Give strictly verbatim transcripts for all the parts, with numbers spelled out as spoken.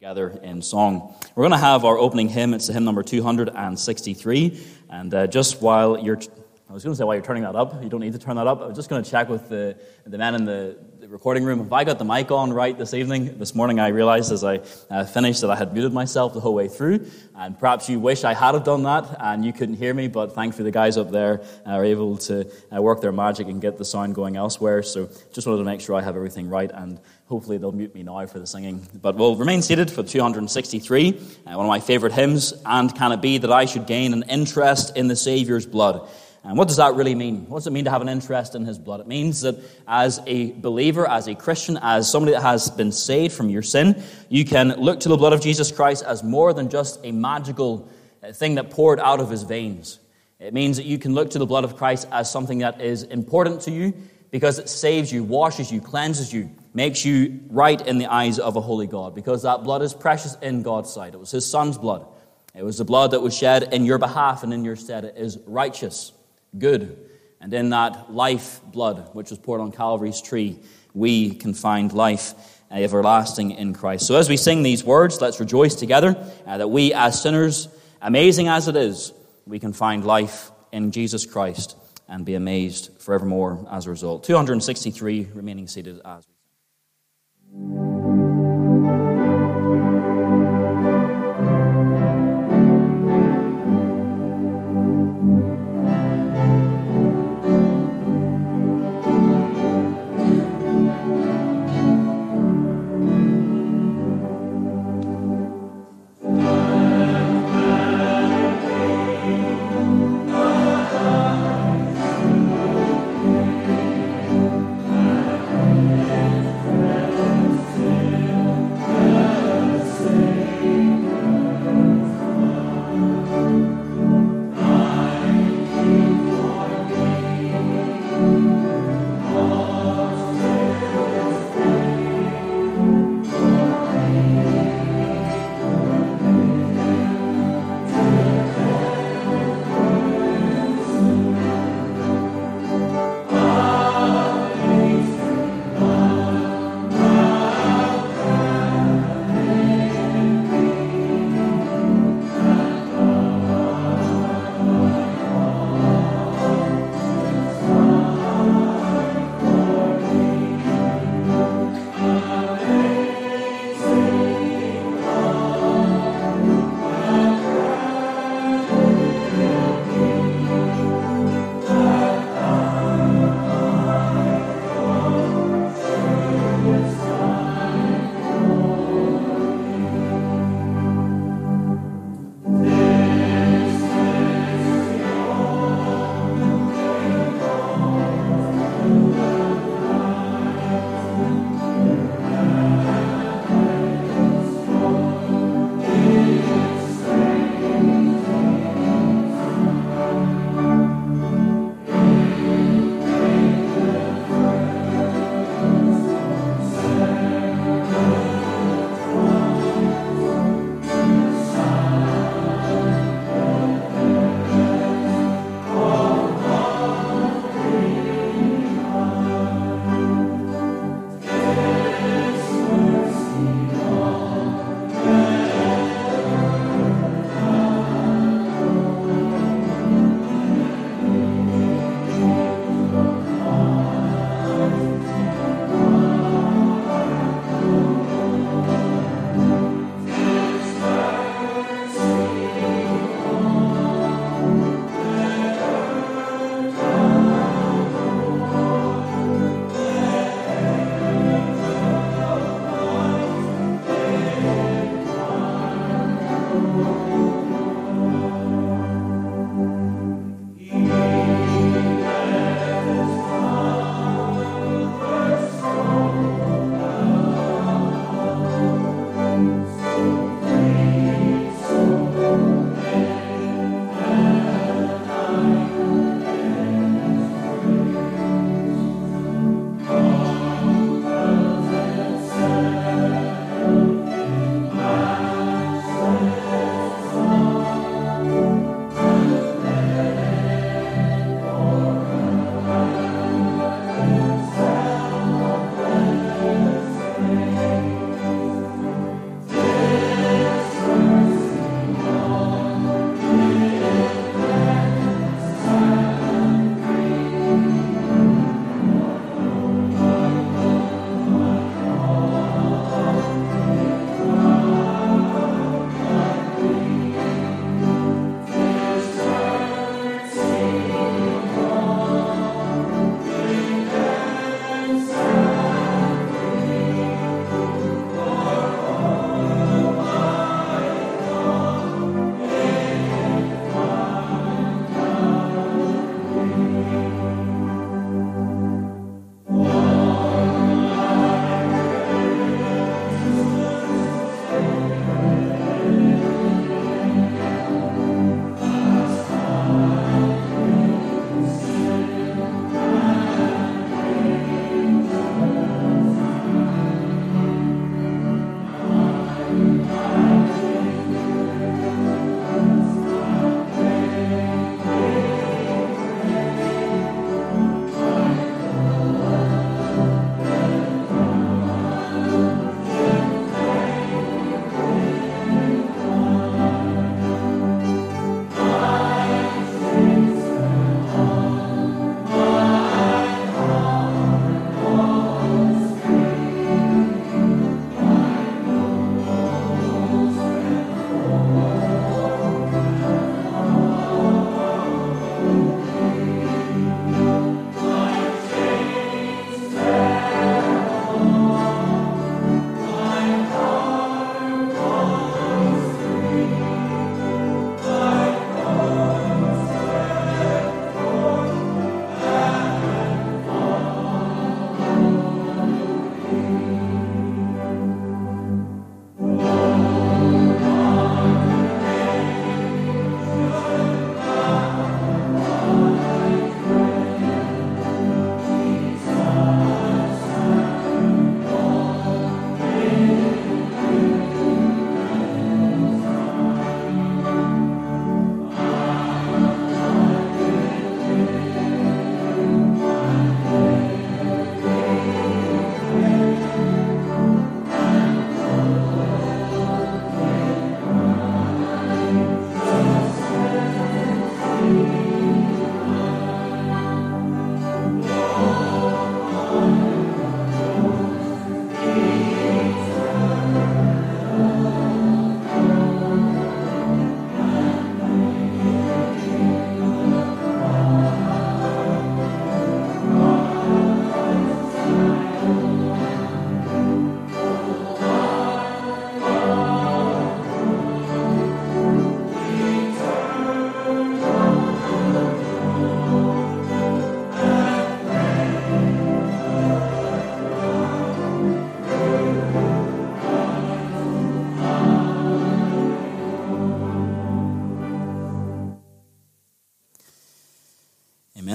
together in song. We're going to have our opening hymn. It's the hymn number two hundred sixty-three. And uh, just while you're, I was going to say while you're turning that up, you don't need to turn that up. I was just going to check with the the men in the, the recording room. Have I got the mic on right this evening? This morning I realized as I uh, finished that I had muted myself the whole way through. And perhaps you wish I had have done that and you couldn't hear me, but thankfully the guys up there are able to uh, work their magic and get the sound going elsewhere. So just wanted to make sure I have everything right, and hopefully they'll mute me now for the singing. But we'll remain seated for two hundred sixty-three, uh, one of my favorite hymns, And Can It Be That I Should Gain an Interest in the Saviour's Blood? And what does that really mean? What does it mean to have an interest in his blood? It means that as a believer, as a Christian, as somebody that has been saved from your sin, you can look to the blood of Jesus Christ as more than just a magical thing that poured out of his veins. It means that you can look to the blood of Christ as something that is important to you because it saves you, washes you, cleanses you, makes you right in the eyes of a holy God, because that blood is precious in God's sight. It was his son's blood. It was the blood that was shed in your behalf and in your stead. It is righteous, good, and in that life blood which was poured on Calvary's tree, we can find life everlasting in Christ. So as we sing these words, let's rejoice together uh, that we as sinners, amazing as it is, we can find life in Jesus Christ and be amazed forevermore as a result. two hundred sixty-three, remaining seated as we sing.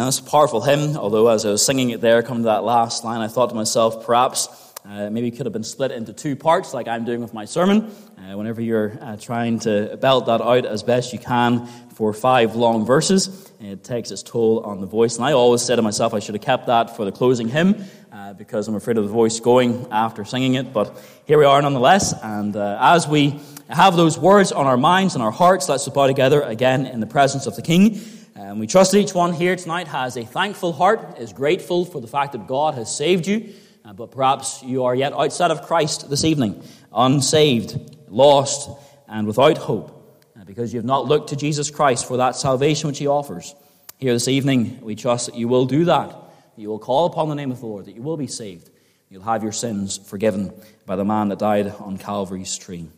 And it's a powerful hymn, although as I was singing it there, coming to that last line, I thought to myself, perhaps uh, maybe it could have been split into two parts, like I'm doing with my sermon. Uh, whenever you're uh, trying to belt that out as best you can for five long verses, it takes its toll on the voice. And I always said to myself I should have kept that for the closing hymn, uh, because I'm afraid of the voice going after singing it. But here we are nonetheless, and uh, as we have those words on our minds and our hearts, let's bow together again in the presence of the King. And we trust that each one here tonight has a thankful heart, is grateful for the fact that God has saved you, uh, but perhaps you are yet outside of Christ this evening, unsaved, lost, and without hope, uh, because you have not looked to Jesus Christ for that salvation which he offers. Here this evening, we trust that you will do that, that you will call upon the name of the Lord, that you will be saved, you'll have your sins forgiven by the man that died on Calvary's tree.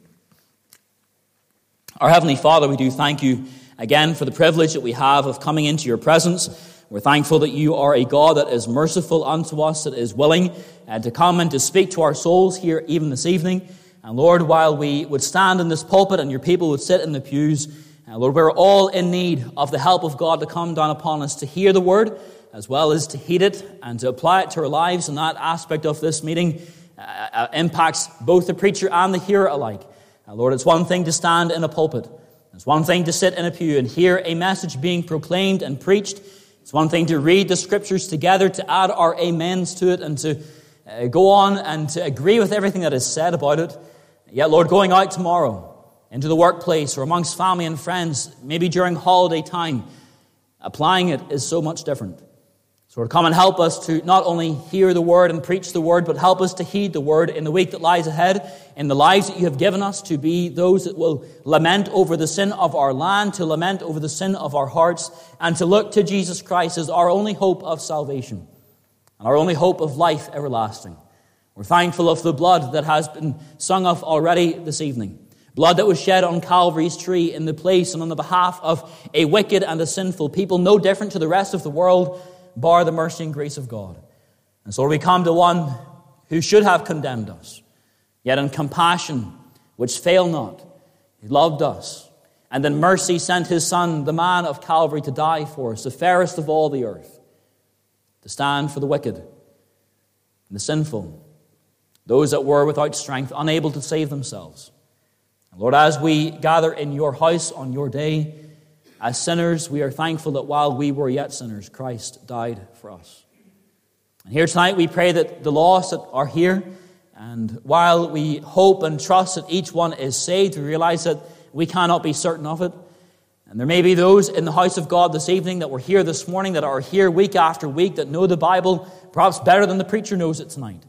Our Heavenly Father, we do thank you again for the privilege that we have of coming into your presence. We're thankful that you are a God that is merciful unto us, that is willing uh, to come and to speak to our souls here even this evening. And Lord, while we would stand in this pulpit and your people would sit in the pews, uh, Lord, we're all in need of the help of God to come down upon us to hear the word, as well as to heed it and to apply it to our lives. And that aspect of this meeting uh, uh, impacts both the preacher and the hearer alike. Uh, Lord, it's one thing to stand in a pulpit. It's one thing to sit in a pew and hear a message being proclaimed and preached. It's one thing to read the scriptures together, to add our amens to it, and to uh, go on and to agree with everything that is said about it. Yet, Lord, going out tomorrow into the workplace or amongst family and friends, maybe during holiday time, applying it is so much different. So Lord, come and help us to not only hear the word and preach the word, but help us to heed the word in the week that lies ahead, in the lives that you have given us, to be those that will lament over the sin of our land, to lament over the sin of our hearts, and to look to Jesus Christ as our only hope of salvation and our only hope of life everlasting. We're thankful of the blood that has been sung of already this evening. Blood that was shed on Calvary's tree in the place and on the behalf of a wicked and a sinful people, no different to the rest of the world, bar the mercy and grace of God. And so we come to one who should have condemned us, yet in compassion, which fail not, he loved us, and in mercy sent his Son, the man of Calvary, to die for us, the fairest of all the earth, to stand for the wicked and the sinful, those that were without strength, unable to save themselves. And Lord, as we gather in your house on your day, as sinners, we are thankful that while we were yet sinners, Christ died for us. And here tonight we pray that the lost that are here, and while we hope and trust that each one is saved, we realize that we cannot be certain of it. And there may be those in the house of God this evening that were here this morning, that are here week after week, that know the Bible perhaps better than the preacher knows it tonight,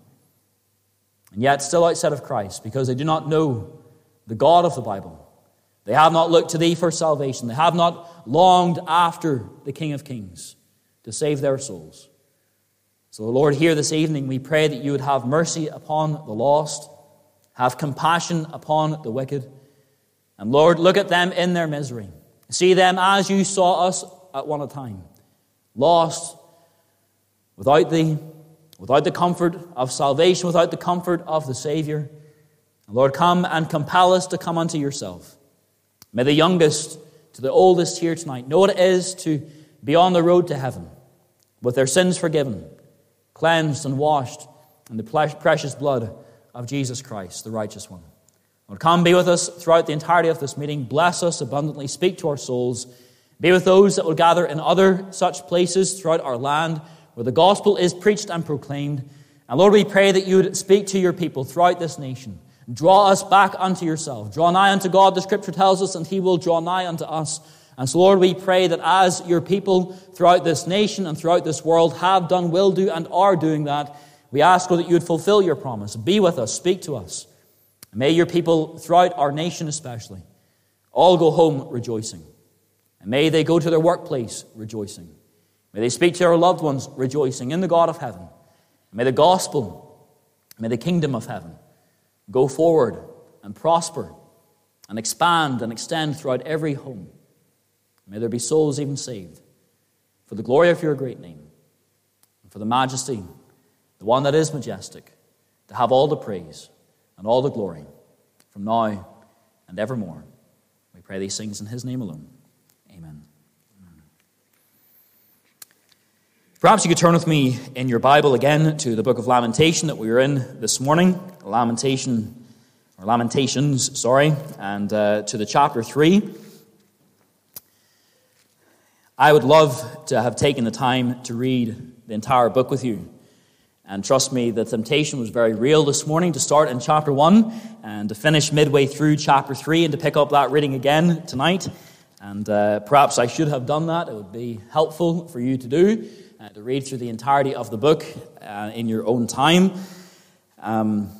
and yet still outside of Christ, because they do not know the God of the Bible. They have not looked to thee for salvation. They have not longed after the King of Kings to save their souls. So, Lord, here this evening we pray that you would have mercy upon the lost, have compassion upon the wicked, and Lord, look at them in their misery. See them as you saw us at one time, lost, without thee, without the comfort of salvation, without the comfort of the Savior. And Lord, come and compel us to come unto yourself. May the youngest to the oldest here tonight know what it is to be on the road to heaven, with their sins forgiven, cleansed and washed in the precious blood of Jesus Christ, the righteous one. Lord, come be with us throughout the entirety of this meeting. Bless us abundantly. Speak to our souls. Be with those that will gather in other such places throughout our land where the gospel is preached and proclaimed. And Lord, we pray that you would speak to your people throughout this nation. Draw us back unto yourself. Draw nigh unto God, the Scripture tells us, and he will draw nigh unto us. And so, Lord, we pray that as your people throughout this nation and throughout this world have done, will do, and are doing that, we ask, Lord, that you would fulfill your promise. Be with us. Speak to us. And may your people throughout our nation especially all go home rejoicing. And may they go to their workplace rejoicing. May they speak to their loved ones rejoicing in the God of heaven. And may the gospel, may the kingdom of heaven go forward and prosper and expand and extend throughout every home. May there be souls even saved for the glory of your great name and for the majesty, the one that is majestic, to have all the praise and all the glory from now and evermore. We pray these things in his name alone. Amen. Perhaps you could turn with me in your Bible again to the book of Lamentation that we were in this morning. Lamentation, or Lamentations, sorry, and uh, to the chapter three. I would love to have taken the time to read the entire book with you. And trust me, the temptation was very real this morning to start in chapter one and to finish midway through chapter three and to pick up that reading again tonight. And uh, perhaps I should have done that. It would be helpful for you to do. Uh, to read through the entirety of the book uh, in your own time. Um,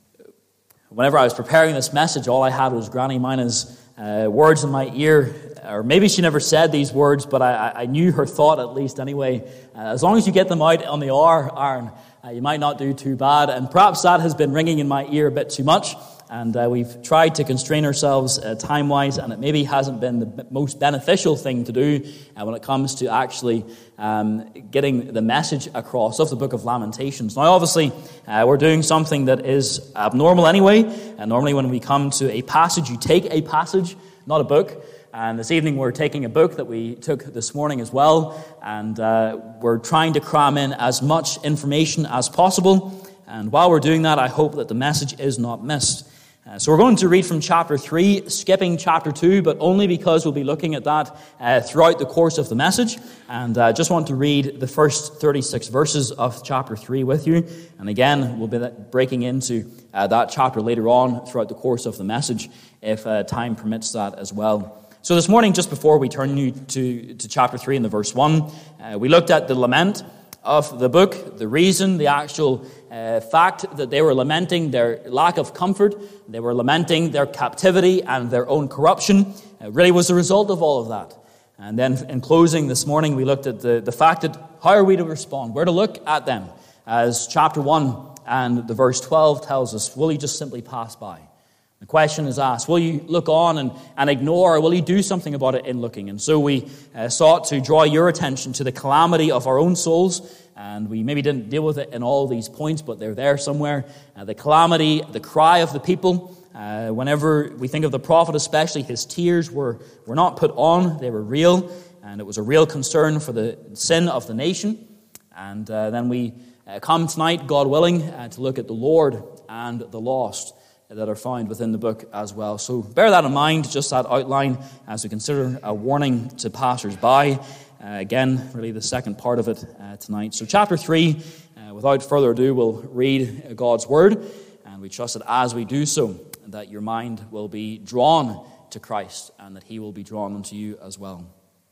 whenever I was preparing this message, all I had was Granny Mina's uh, words in my ear. Or maybe she never said these words, but I, I knew her thought at least anyway. Uh, as long as you get them out on the hour, Aaron, uh, you might not do too bad. And perhaps that has been ringing in my ear a bit too much. And uh, we've tried to constrain ourselves uh, time-wise, and it maybe hasn't been the most beneficial thing to do uh, when it comes to actually um, getting the message across of the book of Lamentations. Now, obviously, uh, we're doing something that is abnormal anyway. And normally when we come to a passage, you take a passage, not a book. And this evening we're taking a book that we took this morning as well. And uh, we're trying to cram in as much information as possible. And while we're doing that, I hope that the message is not missed. Uh, so we're going to read from chapter three, skipping chapter two, but only because we'll be looking at that uh, throughout the course of the message. And I uh, just want to read the first thirty-six verses of chapter three with you. And again, we'll be breaking into uh, that chapter later on throughout the course of the message, if uh, time permits that as well. So this morning, just before we turn you to, to chapter three in the verse one, uh, we looked at the lament of the book, the reason, the actual uh, fact that they were lamenting their lack of comfort, they were lamenting their captivity and their own corruption, uh, really was the result of all of that. And then in closing this morning, we looked at the, the fact that how are we to respond, where to look at them, as chapter one and the verse twelve tells us, will you just simply pass by? The question is asked, will you look on and, and ignore, or will you do something about it in looking? And so we uh, sought to draw your attention to the calamity of our own souls, and we maybe didn't deal with it in all these points, but they're there somewhere. Uh, the calamity, the cry of the people. Uh, whenever we think of the prophet especially, his tears were, were not put on, they were real, and it was a real concern for the sin of the nation. And uh, then we uh, come tonight, God willing, uh, to look at the Lord and the lost that are found within the book as well. So bear that in mind, just that outline, as we consider a warning to passers-by. Uh, again, really the second part of it uh, tonight. So chapter three, uh, without further ado, we'll read God's word, and we trust that as we do so, that your mind will be drawn to Christ, and that he will be drawn unto you as well.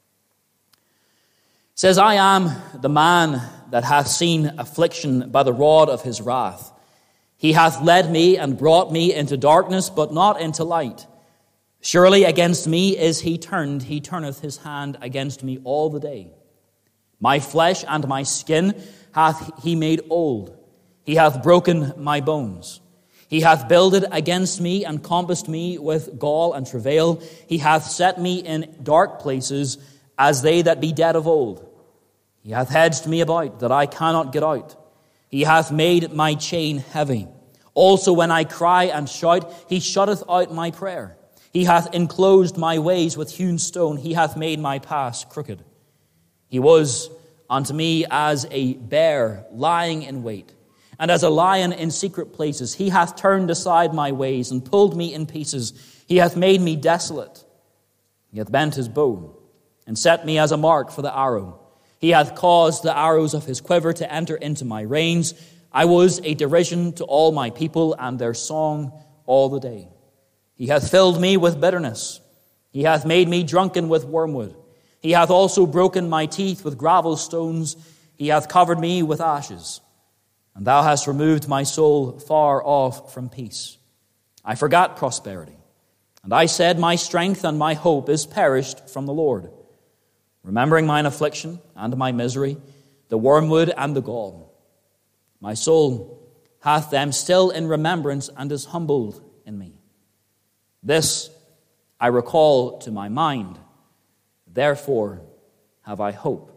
It says, I am the man that hath seen affliction by the rod of his wrath. He hath led me and brought me into darkness, but not into light. Surely against me is he turned, he turneth his hand against me all the day. My flesh and my skin hath he made old. He hath broken my bones. He hath builded against me and compassed me with gall and travail. He hath set me in dark places as they that be dead of old. He hath hedged me about that I cannot get out. He hath made my chain heavy. Also when I cry and shout, he shutteth out my prayer. He hath enclosed my ways with hewn stone. He hath made my paths crooked. He was unto me as a bear lying in wait, and as a lion in secret places. He hath turned aside my ways and pulled me in pieces. He hath made me desolate. He hath bent his bow and set me as a mark for the arrow. He hath caused the arrows of his quiver to enter into my reins. I was a derision to all my people, and their song all the day. He hath filled me with bitterness. He hath made me drunken with wormwood. He hath also broken my teeth with gravel stones. He hath covered me with ashes. And thou hast removed my soul far off from peace. I forgot prosperity. And I said, my strength and my hope is perished from the Lord. Remembering mine affliction and my misery, the wormwood and the gall. My soul hath them still in remembrance and is humbled in me. This I recall to my mind, therefore have I hope.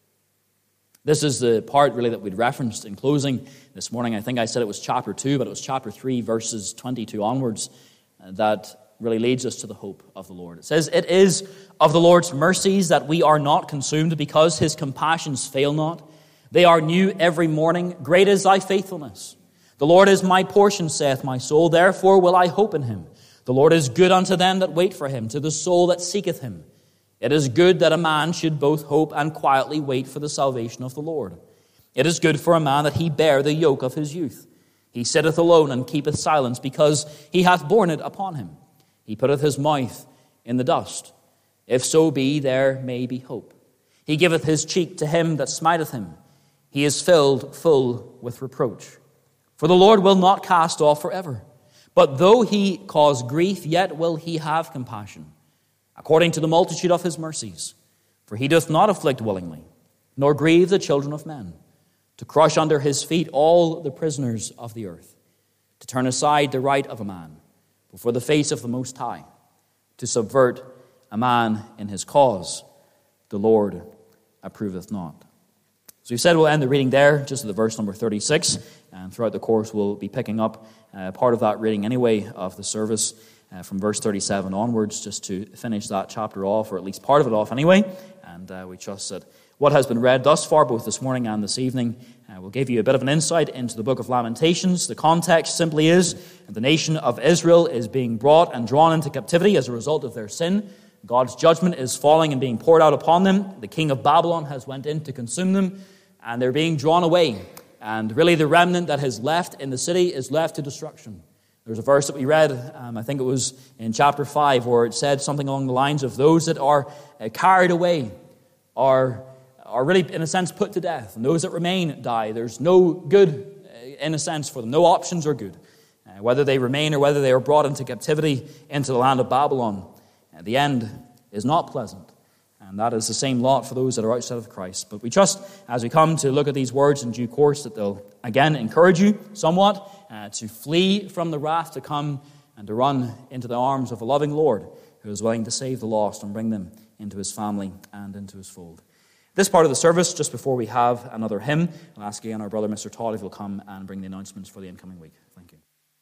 This is the part really that we'd referenced in closing this morning. I think I said it was chapter two, but it was chapter three, verses twenty-two onwards, that really leads us to the hope of the Lord. It says, it is of the Lord's mercies that we are not consumed, because his compassions fail not. They are new every morning. Great is thy faithfulness. The Lord is my portion, saith my soul. Therefore will I hope in him. The Lord is good unto them that wait for him, to the soul that seeketh him. It is good that a man should both hope and quietly wait for the salvation of the Lord. It is good for a man that he bear the yoke of his youth. He sitteth alone and keepeth silence, because he hath borne it upon him. He putteth his mouth in the dust. If so be, there may be hope. He giveth his cheek to him that smiteth him. He is filled full with reproach. For the Lord will not cast off forever. But though he cause grief, yet will he have compassion, according to the multitude of his mercies. For he doth not afflict willingly, nor grieve the children of men, to crush under his feet all the prisoners of the earth, to turn aside the right of a man before the face of the Most High, to subvert a man in his cause. The Lord approveth not. So we said we'll end the reading there, just at the verse number thirty-six, and throughout the course we'll be picking up uh, part of that reading anyway of the service uh, from verse thirty-seven onwards, just to finish that chapter off, or at least part of it off anyway. And uh, we trust that what has been read thus far, both this morning and this evening, uh, will give you a bit of an insight into the book of Lamentations. The context simply is that the nation of Israel is being brought and drawn into captivity as a result of their sin. God's judgment is falling and being poured out upon them. The king of Babylon has went in to consume them, and they're being drawn away. And really the remnant that is left in the city is left to destruction. There's a verse that we read, um, I think it was in chapter five, where it said something along the lines of those that are uh, carried away are, are really, in a sense, put to death. And those that remain die. There's no good, uh, in a sense, for them. No options are good. Uh, whether they remain or whether they are brought into captivity into the land of Babylon. Uh, the end is not pleasant. And that is the same lot for those that are outside of Christ. But we trust, as we come to look at these words in due course, that they'll, again, encourage you somewhat uh, to flee from the wrath to come and to run into the arms of a loving Lord who is willing to save the lost and bring them into his family and into his fold. This part of the service, just before we have another hymn, I'll ask again our brother, Mister Todd, if he'll come and bring the announcements for the incoming week. Thank you.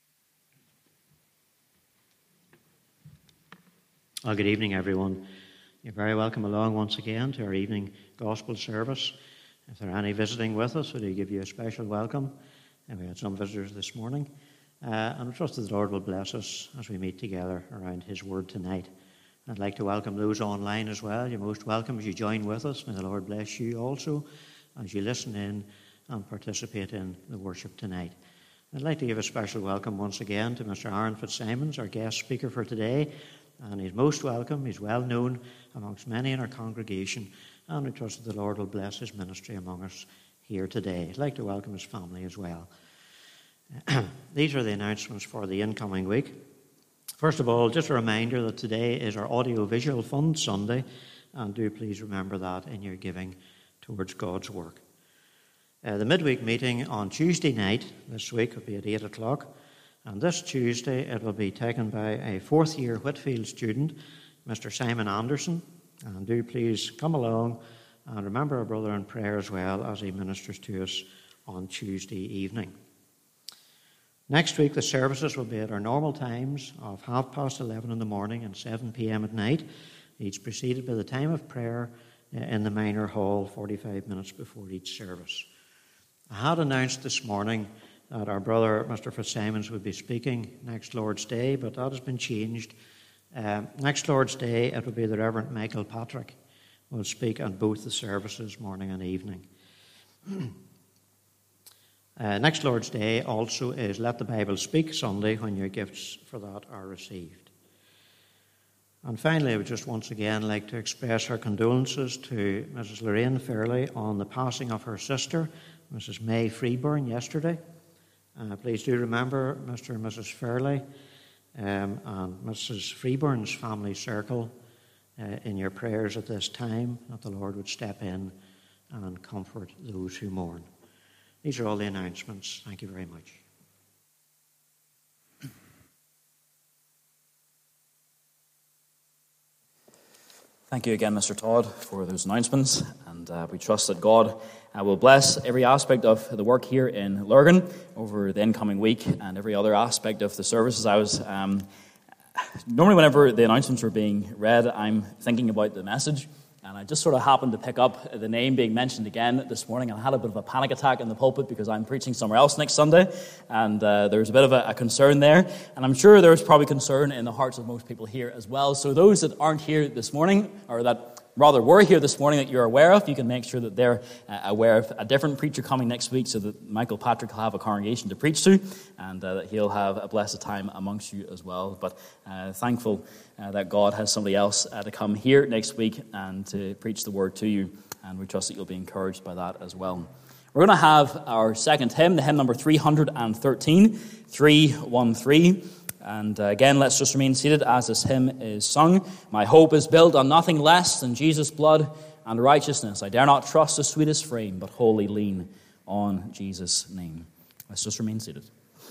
Well, good evening, everyone. You're very welcome along once again to our evening gospel service. If there are any visiting with us, we do give you a special welcome. And we had some visitors this morning. Uh, and I trust that the Lord will bless us as we meet together around his word tonight. I'd like to welcome those online as well. You're most welcome as you join with us. May the Lord bless you also as you listen in and participate in the worship tonight. I'd like to give a special welcome once again to Mister Aaron Fitzsimons, our guest speaker for today. And he's most welcome. He's well known amongst many in our congregation. And we trust that the Lord will bless his ministry among us here today. I'd like to welcome his family as well. These are the announcements for the incoming week. First of all, just a reminder that today is our Audiovisual Fund Sunday. And do please remember that in your giving towards God's work. Uh, the midweek meeting on Tuesday night this week will be at eight o'clock. And this Tuesday, it will be taken by a fourth-year Whitfield student, Mister Simon Anderson. And do please come along and remember our brother in prayer as well as he ministers to us on Tuesday evening. Next week, the services will be at our normal times of half past eleven in the morning and seven p.m. at night, each preceded by the time of prayer in the minor hall, forty-five minutes before each service. I had announced this morning that our brother, Mister Fitzsimons, would be speaking next Lord's Day, but that has been changed. Uh, next Lord's Day, it will be the Reverend Michael Patrick who will speak on both the services, morning and evening. uh, next Lord's Day also is Let the Bible Speak Sunday, when your gifts for that are received. And finally, I would just once again like to express our condolences to Missus Lorraine Fairley on the passing of her sister, Missus May Freeburn, yesterday. Uh, please do remember Mister and Missus Fairley um, and Missus Freeburn's family circle uh, in your prayers at this time, that the Lord would step in and comfort those who mourn. These are all the announcements. Thank you very much. Thank you again, Mister Todd, for those announcements, and uh, we trust that God uh, will bless every aspect of the work here in Lurgan over the incoming week and every other aspect of the services. I was um, normally, whenever the announcements were being read, I'm thinking about the message And I just sort of happened to pick up the name being mentioned again this morning, and I had a bit of a panic attack in the pulpit because I'm preaching somewhere else next Sunday, and uh, there was a bit of a, a concern there. And I'm sure there's probably concern in the hearts of most people here as well. So those that aren't here this morning, or that rather were here this morning, that you're aware of, you can make sure that they're uh, aware of a different preacher coming next week, so that Michael Patrick will have a congregation to preach to, and uh, that he'll have a blessed time amongst you as well. But uh, thankful uh, that God has somebody else uh, to come here next week and to preach the word to you, and we trust that you'll be encouraged by that as well. We're going to have our second hymn, the hymn number three hundred thirteen, three one three. And uh, again, let's just remain seated as this hymn is sung. My hope is built on nothing less than Jesus' blood and righteousness. I dare not trust the sweetest frame, but wholly lean on Jesus' name. Let's just remain seated.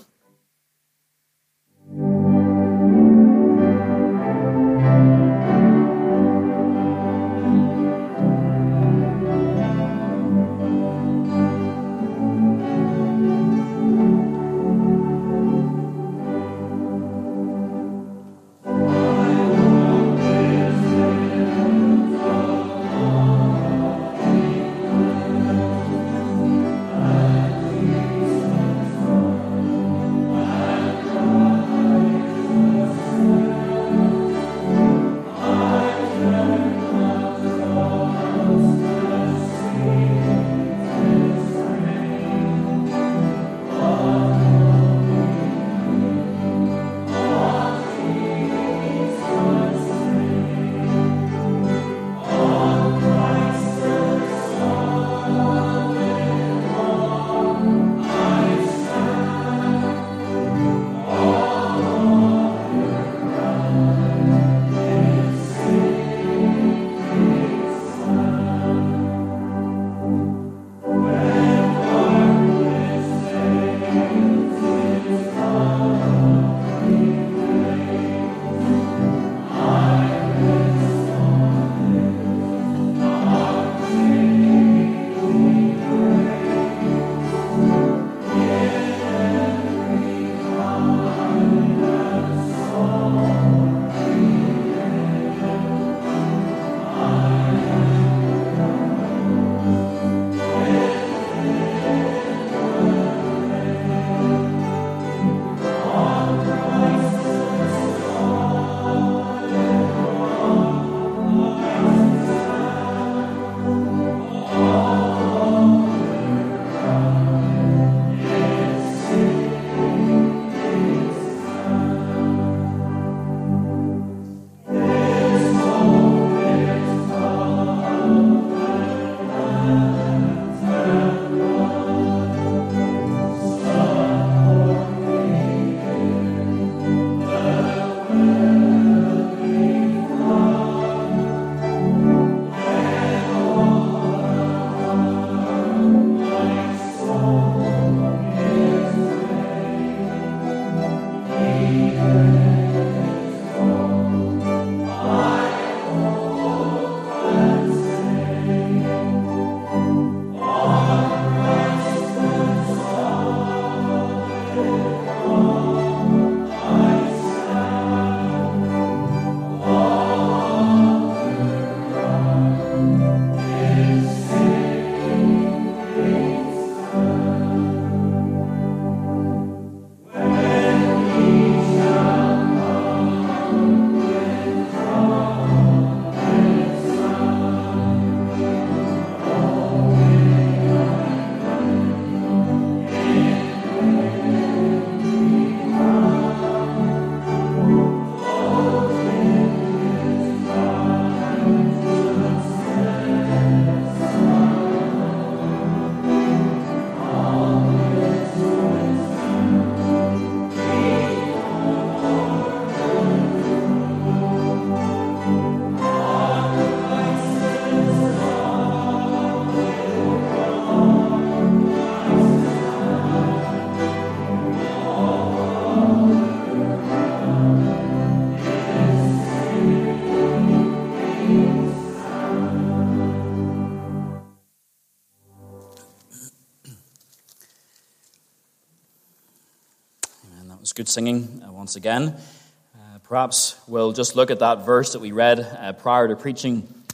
was good singing uh, once again. Uh, perhaps we'll just look at that verse that we read uh, prior to preaching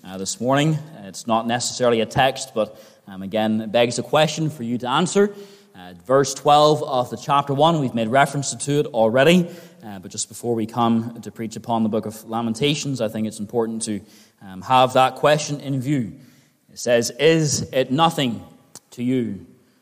uh, this morning. It's not necessarily a text, but um, again, it begs a question for you to answer. Uh, verse twelve of the chapter one, we've made reference to it already, uh, but just before we come to preach upon the book of Lamentations, I think it's important to um, have that question in view. It says, "Is it nothing to you,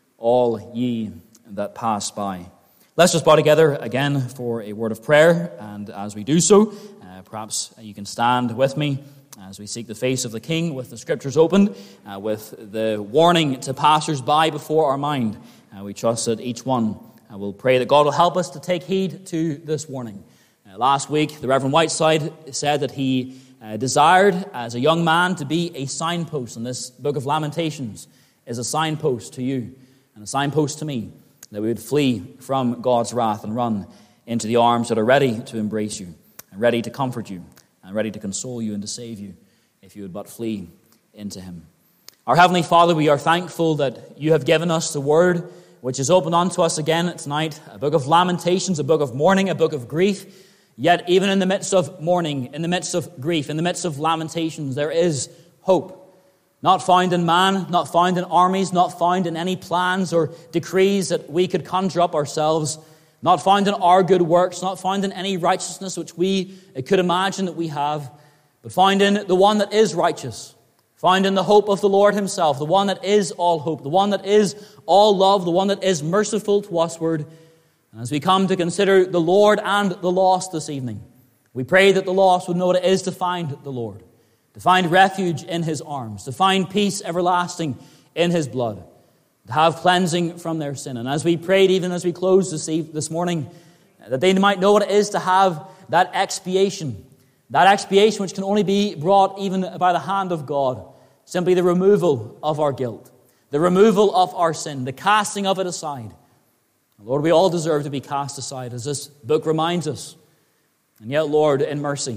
all ye that pass by?" Let's just bow together again for a word of prayer, and as we do so, uh, perhaps you can stand with me as we seek the face of the King with the Scriptures opened, uh, with the warning to passers-by before our mind. Uh, we trust that each one uh, will pray that God will help us to take heed to this warning. Uh, last week, the Reverend Whiteside said that he uh, desired, as a young man, to be a signpost, and this book of Lamentations is a signpost to you and a signpost to me, that we would flee from God's wrath and run into the arms that are ready to embrace you and ready to comfort you and ready to console you and to save you if you would but flee into him. Our Heavenly Father, we are thankful that you have given us the word which is opened unto us again tonight, a book of lamentations, a book of mourning, a book of grief. Yet even in the midst of mourning, in the midst of grief, in the midst of lamentations, there is hope. Not found in man, not found in armies, not found in any plans or decrees that we could conjure up ourselves, not found in our good works, not found in any righteousness which we could imagine that we have, but found in the one that is righteous, found in the hope of the Lord himself, the one that is all hope, the one that is all love, the one that is merciful to usward. And as we come to consider the Lord and the lost this evening, we pray that the lost would know what it is to find the Lord, to find refuge in his arms, to find peace everlasting in his blood, to have cleansing from their sin. And as we prayed, even as we closed this, eve- this morning, that they might know what it is to have that expiation, that expiation which can only be brought even by the hand of God, simply the removal of our guilt, the removal of our sin, the casting of it aside. Lord, we all deserve to be cast aside, as this book reminds us. And yet, Lord, in mercy,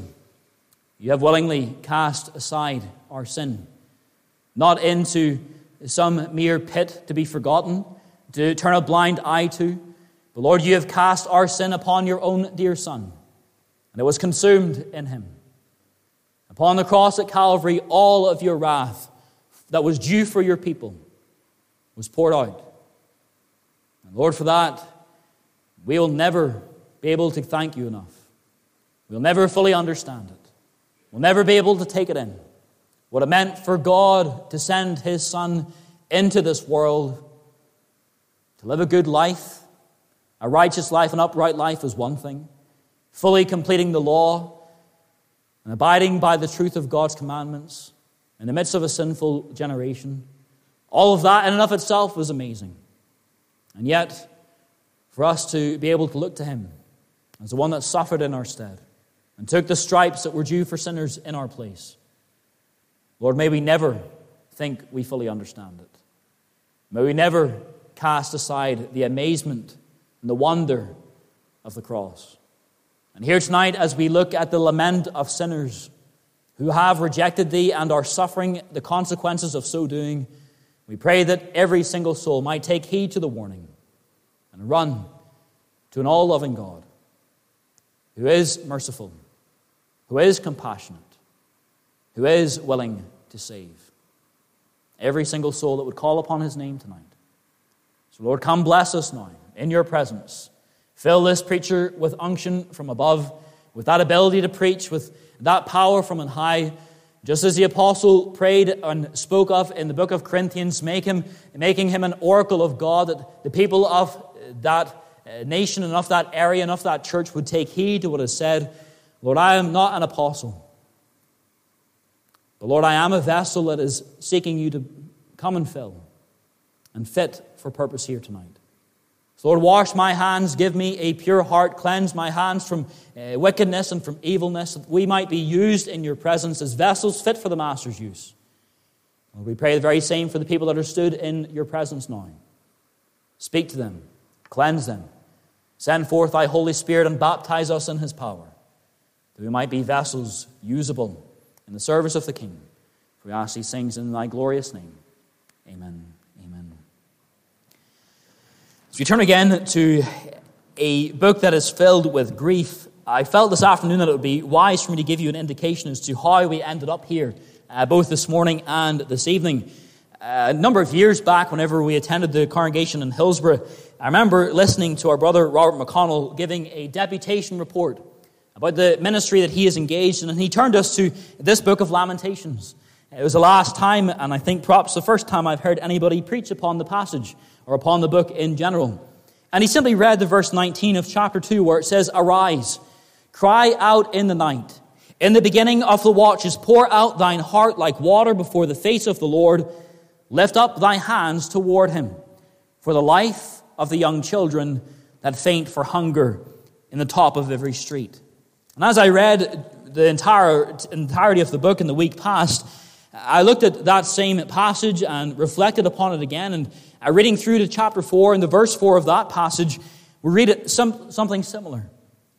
you have willingly cast aside our sin, not into some mere pit to be forgotten, to turn a blind eye to, but Lord, you have cast our sin upon your own dear Son, and it was consumed in him. Upon the cross at Calvary, all of your wrath that was due for your people was poured out. And Lord, for that, we will never be able to thank you enough. We'll never fully understand it. We'll never be able to take it in. What it meant for God to send his Son into this world to live a good life, a righteous life, an upright life is one thing. Fully completing the law and abiding by the truth of God's commandments in the midst of a sinful generation. All of that in and of itself was amazing. And yet, for us to be able to look to him as the one that suffered in our stead and took the stripes that were due for sinners in our place, Lord, may we never think we fully understand it. May we never cast aside the amazement and the wonder of the cross. And here tonight, as we look at the lament of sinners who have rejected thee and are suffering the consequences of so doing, we pray that every single soul might take heed to the warning and run to an all-loving God who is merciful, who is compassionate, who is willing to save every single soul that would call upon his name tonight. So Lord, come bless us now in your presence. Fill this preacher with unction from above, with that ability to preach, with that power from on high. Just as the apostle prayed and spoke of in the book of Corinthians, make him, making him an oracle of God, that the people of that nation and of that area and of that church would take heed to what is said. Lord, I am not an apostle, but Lord, I am a vessel that is seeking you to come and fill and fit for purpose here tonight. So Lord, wash my hands, give me a pure heart, cleanse my hands from uh, wickedness and from evilness, that we might be used in your presence as vessels fit for the Master's use. Lord, we pray the very same for the people that are stood in your presence now. Speak to them, cleanse them, send forth thy Holy Spirit and baptize us in his power, that we might be vessels usable in the service of the King. For we ask these things in thy glorious name. Amen. Amen. As we turn again to a book that is filled with grief, I felt this afternoon that it would be wise for me to give you an indication as to how we ended up here uh, both this morning and this evening. Uh, a number of years back, whenever we attended the congregation in Hillsborough, I remember listening to our brother Robert McConnell giving a deputation report about the ministry that he is engaged in, and he turned us to this book of Lamentations. It was the last time, and I think perhaps the first time I've heard anybody preach upon the passage or upon the book in general. And he simply read the verse nineteen of chapter two, where it says, "Arise, cry out in the night. In the beginning of the watches, pour out thine heart like water before the face of the Lord. Lift up thy hands toward him, for the life of the young children that faint for hunger in the top of every street." And as I read the entire entirety of the book in the week past, I looked at that same passage and reflected upon it again. And uh, reading through to chapter four, in the verse four of that passage, we read it some, something similar.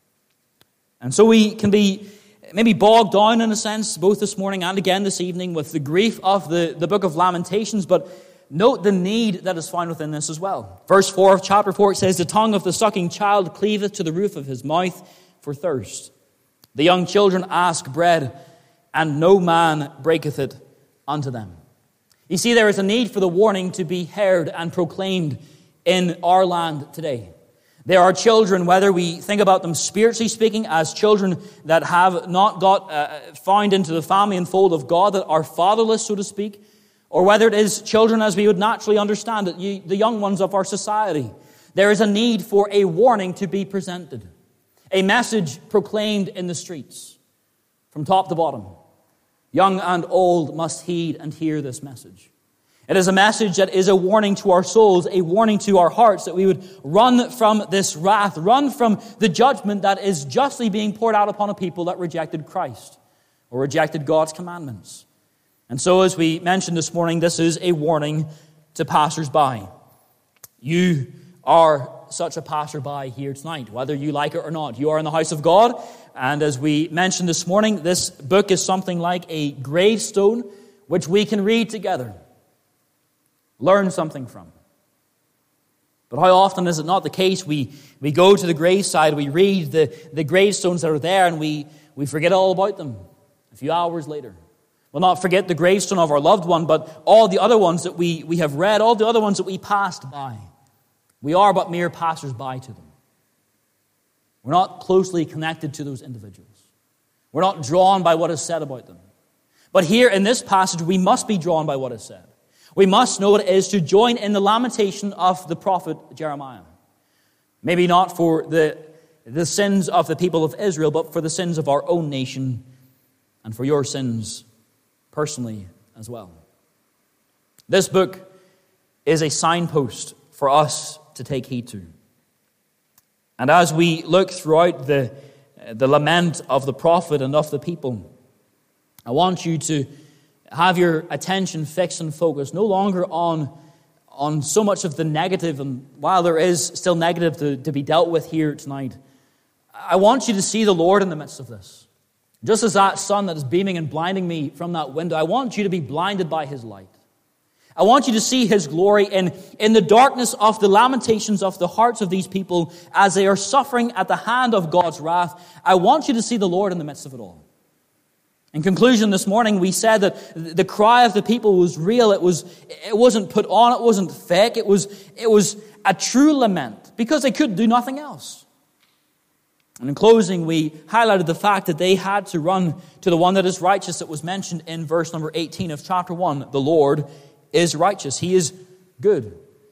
And so we can be maybe bogged down in a sense, both this morning and again this evening, with the grief of the, the book of Lamentations, but note the need that is found within this as well. Verse four of chapter four, it says, "The tongue of the sucking child cleaveth to the roof of his mouth for thirst. The young children ask bread, and no man breaketh it unto them." You see, there is a need for the warning to be heard and proclaimed in our land today. There are children, whether we think about them spiritually speaking, as children that have not got uh, found into the family and fold of God, that are fatherless, so to speak, or whether it is children as we would naturally understand it, you, the young ones of our society. There is a need for a warning to be presented, a message proclaimed in the streets, from top to bottom. Young and old must heed and hear this message. It is a message that is a warning to our souls, a warning to our hearts, that we would run from this wrath, run from the judgment that is justly being poured out upon a people that rejected Christ or rejected God's commandments. And so, as we mentioned this morning, this is a warning to passers-by. You are such a passerby here tonight, whether you like it or not. You are in the house of God, and as we mentioned this morning, this book is something like a gravestone which we can read together, learn something from. But how often is it not the case? We, we go to the graveside, we read the, the gravestones that are there, and we, we forget all about them a few hours later. We'll not forget the gravestone of our loved one, but all the other ones that we, we have read, all the other ones that we passed by. We are but mere passers-by to them. We're not closely connected to those individuals. We're not drawn by what is said about them. But here in this passage, we must be drawn by what is said. We must know what it is to join in the lamentation of the prophet Jeremiah. Maybe not for the, the sins of the people of Israel, but for the sins of our own nation and for your sins personally as well. This book is a signpost for us to take heed to. And as we look throughout the, the lament of the prophet and of the people, I want you to have your attention fixed and focused no longer on, on so much of the negative, and while there is still negative to, to be dealt with here tonight, I want you to see the Lord in the midst of this. Just as that sun that is beaming and blinding me from that window, I want you to be blinded by his light. I want you to see his glory in, in the darkness of the lamentations of the hearts of these people as they are suffering at the hand of God's wrath. I want you to see the Lord in the midst of it all. In conclusion, this morning, we said that the cry of the people was real. It was, it wasn't put on. It wasn't fake. It was, it was a true lament because they could do nothing else. And in closing, we highlighted the fact that they had to run to the one that is righteous that was mentioned in verse number eighteen of chapter one. The Lord is righteous. He is good.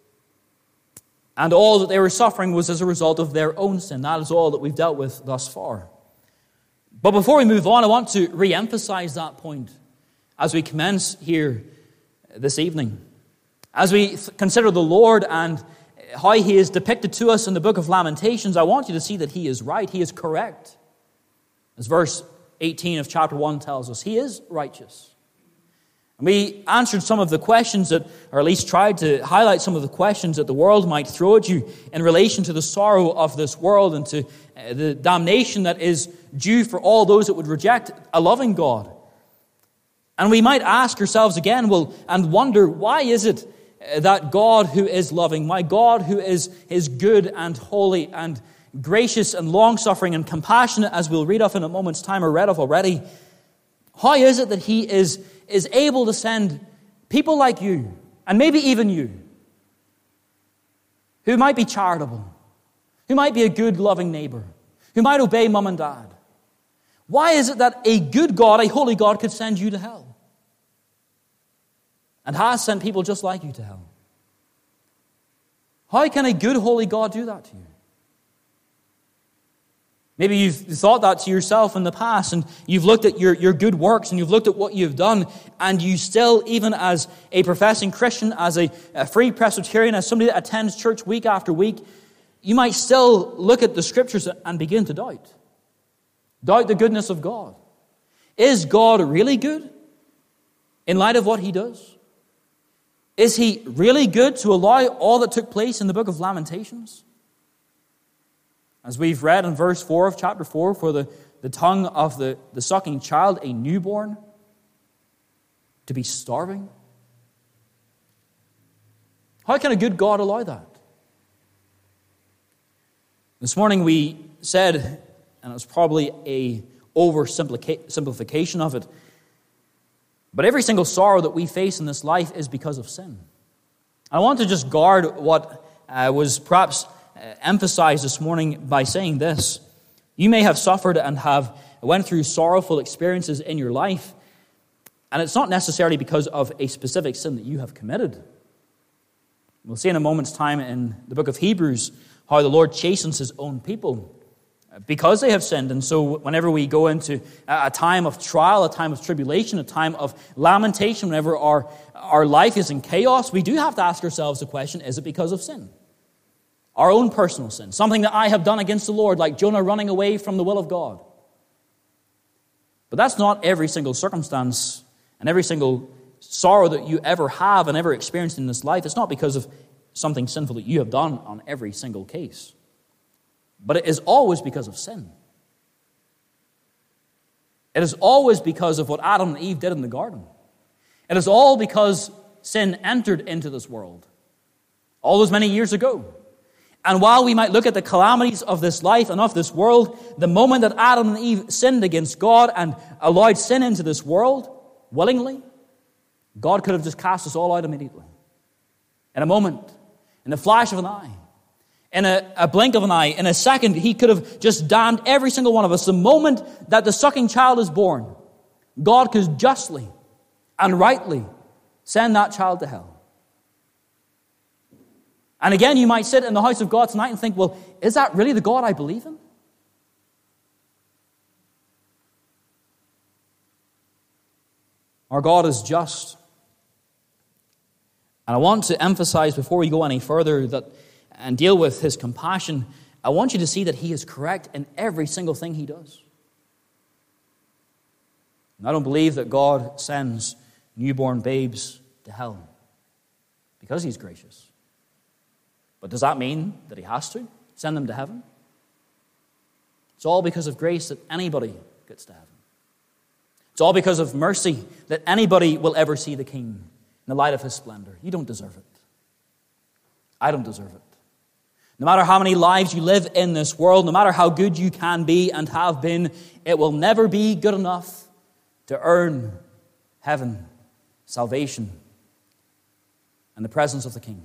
And all that they were suffering was as a result of their own sin. That is all that we've dealt with thus far. But before we move on, I want to re-emphasize that point as we commence here this evening. As we th- consider the Lord and how he is depicted to us in the book of Lamentations, I want you to see that he is right. He is correct. As verse eighteen of chapter one tells us, he is righteous. And we answered some of the questions that, or at least tried to highlight some of the questions that the world might throw at you in relation to the sorrow of this world and to uh, the damnation that is due for all those that would reject a loving God. And we might ask ourselves again, well, and wonder, why is it that God who is loving, my God who is, is good and holy and gracious and long-suffering and compassionate, as we'll read of in a moment's time or read of already, How is it that he is, is able to send people like you, and maybe even you, who might be charitable, who might be a good, loving neighbor, who might obey mum and dad? Why is it that a good God, a holy God, could send you to hell? And has sent people just like you to hell? How can a good, holy God do that to you? Maybe you've thought that to yourself in the past, and you've looked at your, your good works, and you've looked at what you've done, and you still, even as a professing Christian, as a, a free Presbyterian, as somebody that attends church week after week, you might still look at the Scriptures and begin to doubt. Doubt the goodness of God. Is God really good in light of what he does? Is he really good to allow all that took place in the book of Lamentations? As we've read in verse four of chapter four, for the, the tongue of the, the sucking child, a newborn, to be starving. How can a good God allow that? This morning we said, and it was probably a oversimplification of it, but every single sorrow that we face in this life is because of sin. I want to just guard what uh, was perhaps emphasized this morning by saying this. You may have suffered and have went through sorrowful experiences in your life, and it's not necessarily because of a specific sin that you have committed. We'll see in a moment's time in the book of Hebrews how the Lord chastens his own people because they have sinned. And so whenever we go into a time of trial, a time of tribulation, a time of lamentation, whenever our, our life is in chaos, we do have to ask ourselves the question, is it because of sin? Our own personal sin, something that I have done against the Lord, like Jonah running away from the will of God. But that's not every single circumstance and every single sorrow that you ever have and ever experienced in this life. It's not because of something sinful that you have done on every single case. But it is always because of sin. It is always because of what Adam and Eve did in the garden. It is all because sin entered into this world all those many years ago. And while we might look at the calamities of this life and of this world, the moment that Adam and Eve sinned against God and allowed sin into this world willingly, God could have just cast us all out immediately. In a moment, in the flash of an eye, in a, a blink of an eye, in a second, he could have just damned every single one of us. The moment that the sucking child is born, God could justly and rightly send that child to hell. And again, you might sit in the house of God tonight and think, well, is that really the God I believe in? Our God is just. And I want to emphasize before we go any further that and deal with his compassion, I want you to see that he is correct in every single thing he does. And I don't believe that God sends newborn babes to hell because he's gracious. But does that mean that he has to send them to heaven? It's all because of grace that anybody gets to heaven. It's all because of mercy that anybody will ever see the King in the light of his splendor. You don't deserve it. I don't deserve it. No matter how many lives you live in this world, no matter how good you can be and have been, it will never be good enough to earn heaven, salvation, and the presence of the King.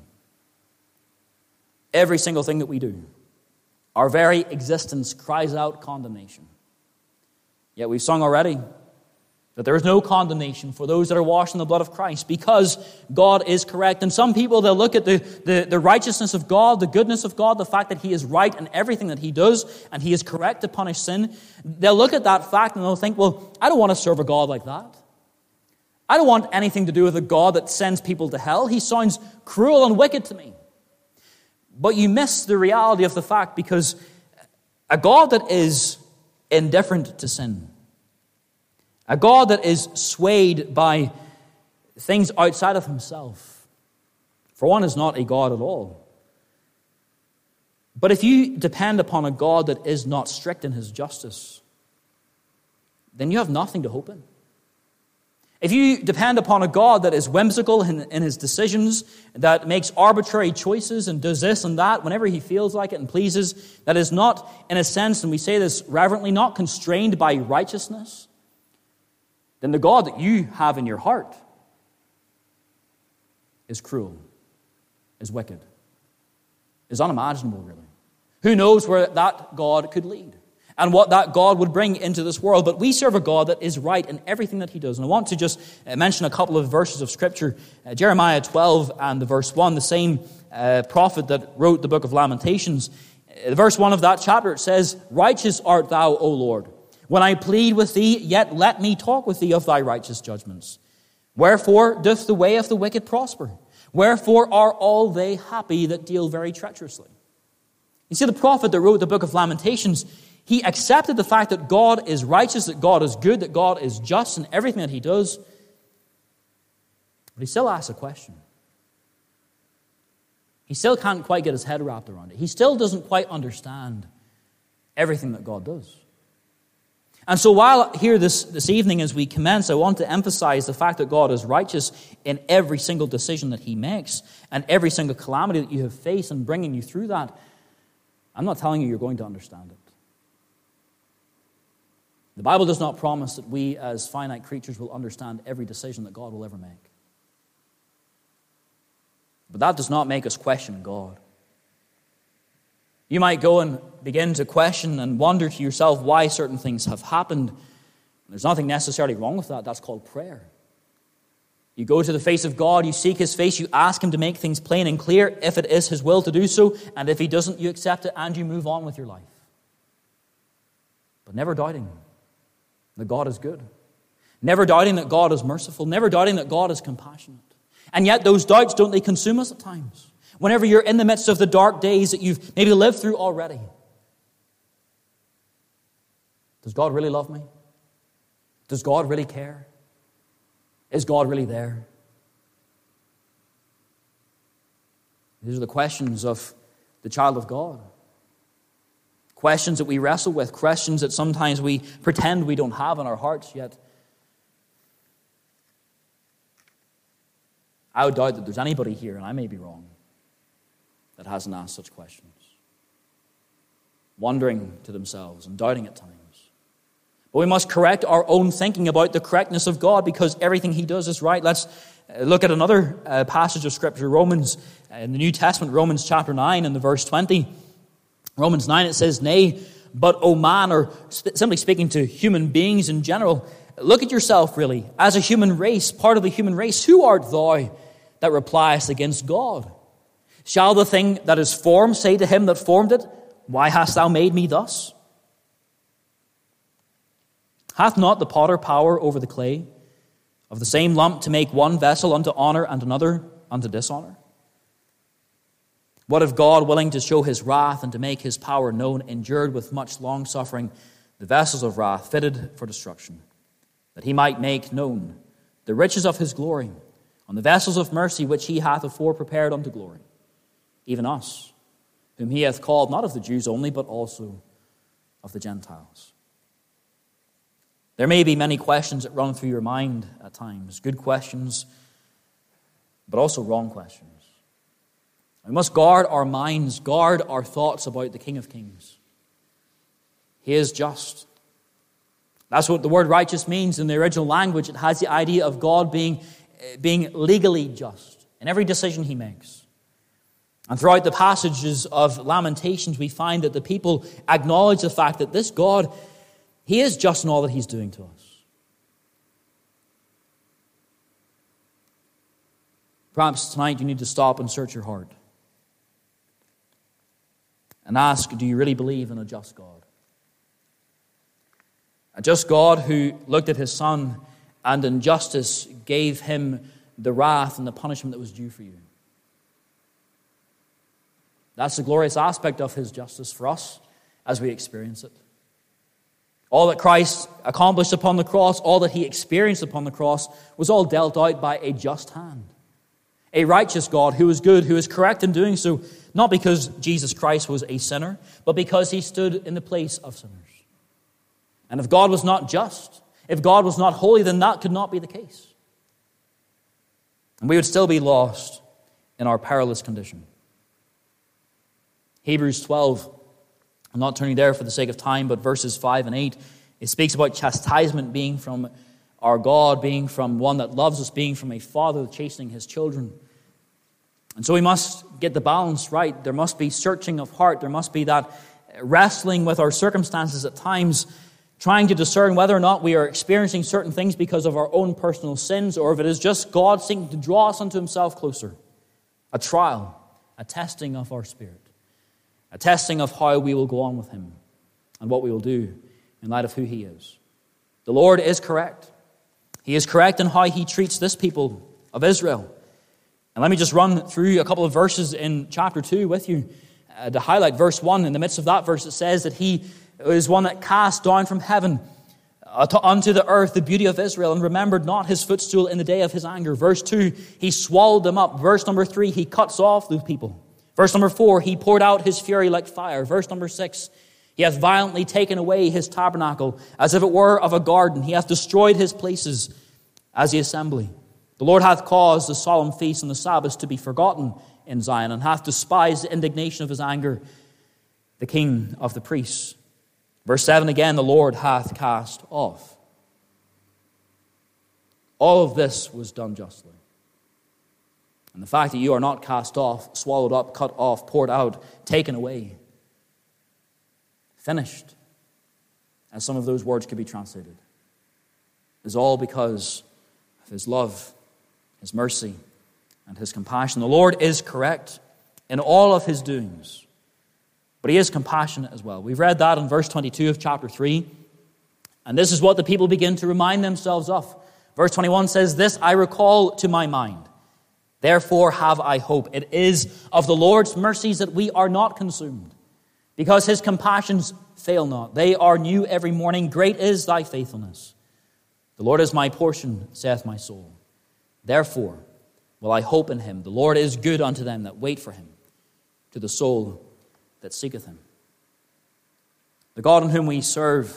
Every single thing that we do, our very existence cries out condemnation. Yet we've sung already that there is no condemnation for those that are washed in the blood of Christ because God is correct. And some people, they'll look at the, the, the righteousness of God, the goodness of God, the fact that he is right in everything that he does and he is correct to punish sin. They'll look at that fact and they'll think, well, I don't want to serve a God like that. I don't want anything to do with a God that sends people to hell. He sounds cruel and wicked to me. But you miss the reality of the fact because a God that is indifferent to sin, a God that is swayed by things outside of himself, for one, is not a God at all. But if you depend upon a God that is not strict in his justice, then you have nothing to hope in. If you depend upon a God that is whimsical in, in his decisions, that makes arbitrary choices and does this and that whenever he feels like it and pleases, that is not, in a sense, and we say this reverently, not constrained by righteousness, then the God that you have in your heart is cruel, is wicked, is unimaginable, really. Who knows where that God could lead and what that God would bring into this world? But we serve a God that is right in everything that he does. And I want to just mention a couple of verses of Scripture. Uh, Jeremiah twelve and the verse one, the same uh, prophet that wrote the book of Lamentations. Uh, verse one of that chapter, it says, "Righteous art thou, O Lord. When I plead with thee, yet let me talk with thee of thy righteous judgments. Wherefore doth the way of the wicked prosper? Wherefore are all they happy that deal very treacherously?" You see, the prophet that wrote the book of Lamentations, he accepted the fact that God is righteous, that God is good, that God is just in everything that he does. But he still asks a question. He still can't quite get his head wrapped around it. He still doesn't quite understand everything that God does. And so while here this, this evening as we commence, I want to emphasize the fact that God is righteous in every single decision that he makes and every single calamity that you have faced and bringing you through that. I'm not telling you you're going to understand it. The Bible does not promise that we as finite creatures will understand every decision that God will ever make. But that does not make us question God. You might go and begin to question and wonder to yourself why certain things have happened. There's nothing necessarily wrong with that. That's called prayer. You go to the face of God, you seek his face, you ask him to make things plain and clear if it is his will to do so, and if he doesn't, you accept it and you move on with your life. But never doubting that God is good. Never doubting that God is merciful. Never doubting that God is compassionate. And yet those doubts, don't they consume us at times? Whenever you're in the midst of the dark days that you've maybe lived through already. Does God really love me? Does God really care? Is God really there? These are the questions of the child of God. Questions that we wrestle with, questions that sometimes we pretend we don't have in our hearts yet. I would doubt that there's anybody here, and I may be wrong, that hasn't asked such questions. Wondering to themselves and doubting at times. But we must correct our own thinking about the correctness of God because everything he does is right. Let's look at another uh, passage of Scripture, Romans, uh, in the New Testament, Romans chapter nine and the verse twenty. Romans nine, it says, "Nay, but O man," or simply speaking to human beings in general, look at yourself really, as a human race, part of the human race. Who art thou that repliest against God? Shall the thing that is formed say to him that formed it, Why hast thou made me thus? Hath not the potter power over the clay, of the same lump to make one vessel unto honor and another unto dishonor? What if God, willing to show his wrath and to make his power known, endured with much longsuffering the vessels of wrath fitted for destruction, that he might make known the riches of his glory on the vessels of mercy which he hath afore prepared unto glory, even us, whom he hath called not of the Jews only, but also of the Gentiles? There may be many questions that run through your mind at times, good questions, but also wrong questions. We must guard our minds, guard our thoughts about the King of Kings. He is just. That's what the word righteous means in the original language. It has the idea of God being, being legally just in every decision he makes. And throughout the passages of Lamentations, we find that the people acknowledge the fact that this God, he is just in all that he's doing to us. Perhaps tonight you need to stop and search your heart and ask, do you really believe in a just God? A just God who looked at his Son and in justice gave him the wrath and the punishment that was due for you. That's the glorious aspect of his justice for us as we experience it. All that Christ accomplished upon the cross, all that he experienced upon the cross, was all dealt out by a just hand. A righteous God who is good, who is correct in doing so, not because Jesus Christ was a sinner, but because he stood in the place of sinners. And if God was not just, if God was not holy, then that could not be the case. And we would still be lost in our perilous condition. Hebrews twelve, I'm not turning there for the sake of time, but verses five and eight, it speaks about chastisement being from our God being from one that loves us, being from a father chastening his children. And so we must get the balance right. There must be searching of heart. There must be that wrestling with our circumstances at times, trying to discern whether or not we are experiencing certain things because of our own personal sins, or if it is just God seeking to draw us unto himself closer. A trial, a testing of our spirit, a testing of how we will go on with him and what we will do in light of who he is. The Lord is correct. He is correct in how he treats this people of Israel. And let me just run through a couple of verses in chapter two with you uh, to highlight verse one. In the midst of that verse, it says that he is one that cast down from heaven uh, to, unto the earth the beauty of Israel, and remembered not his footstool in the day of his anger. Verse two, he swallowed them up. Verse number three, he cuts off the people. Verse number four, he poured out his fury like fire. Verse number six, he hath violently taken away his tabernacle, as if it were of a garden. He hath destroyed his places as the assembly. The Lord hath caused the solemn feasts and the Sabbaths to be forgotten in Zion, and hath despised the indignation of his anger, the king of the priests. Verse seven again, the Lord hath cast off. All of this was done justly. And the fact that you are not cast off, swallowed up, cut off, poured out, taken away, finished, as some of those words could be translated, is all because of his love, his mercy, and his compassion. The Lord is correct in all of his doings, but he is compassionate as well. We've read that in verse twenty-two of chapter three, and this is what the people begin to remind themselves of. Verse twenty-one says, "This I recall to my mind, therefore have I hope. It is of the Lord's mercies that we are not consumed, because his compassions fail not. They are new every morning. Great is thy faithfulness. The Lord is my portion, saith my soul. Therefore will I hope in him. The Lord is good unto them that wait for him, to the soul that seeketh him." The God in whom we serve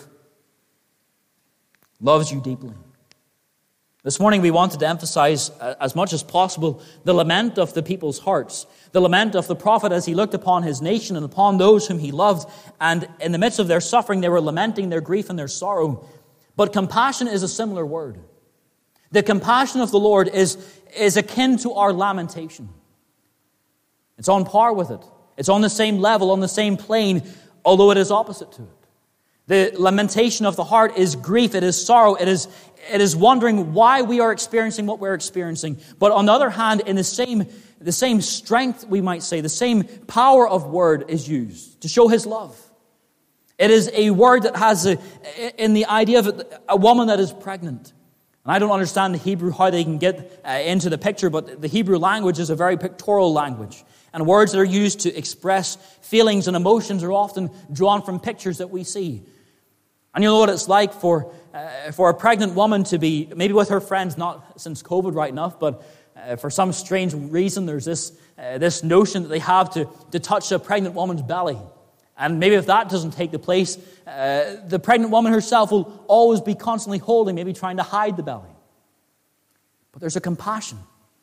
loves you deeply. This morning we wanted to emphasize as much as possible the lament of the people's hearts, the lament of the prophet as he looked upon his nation and upon those whom he loved, and in the midst of their suffering they were lamenting their grief and their sorrow. But compassion is a similar word. The compassion of the Lord is, is akin to our lamentation. It's on par with it. It's on the same level, on the same plane, although it is opposite to it. The lamentation of the heart is grief, it is sorrow, it is, it is wondering why we are experiencing what we're experiencing. But on the other hand, in the same, the same strength, we might say, the same power of word is used to show his love. It is a word that has, a, in the idea of a woman that is pregnant. And I don't understand the Hebrew, how they can get uh, into the picture, but the Hebrew language is a very pictorial language. And words that are used to express feelings and emotions are often drawn from pictures that we see. And you know what it's like for uh, for a pregnant woman to be, maybe with her friends, not since COVID right enough, but uh, for some strange reason there's this uh, this notion that they have to, to touch a pregnant woman's belly. And maybe if that doesn't take the place, uh, the pregnant woman herself will always be constantly holding, maybe trying to hide the belly. But there's a compassion,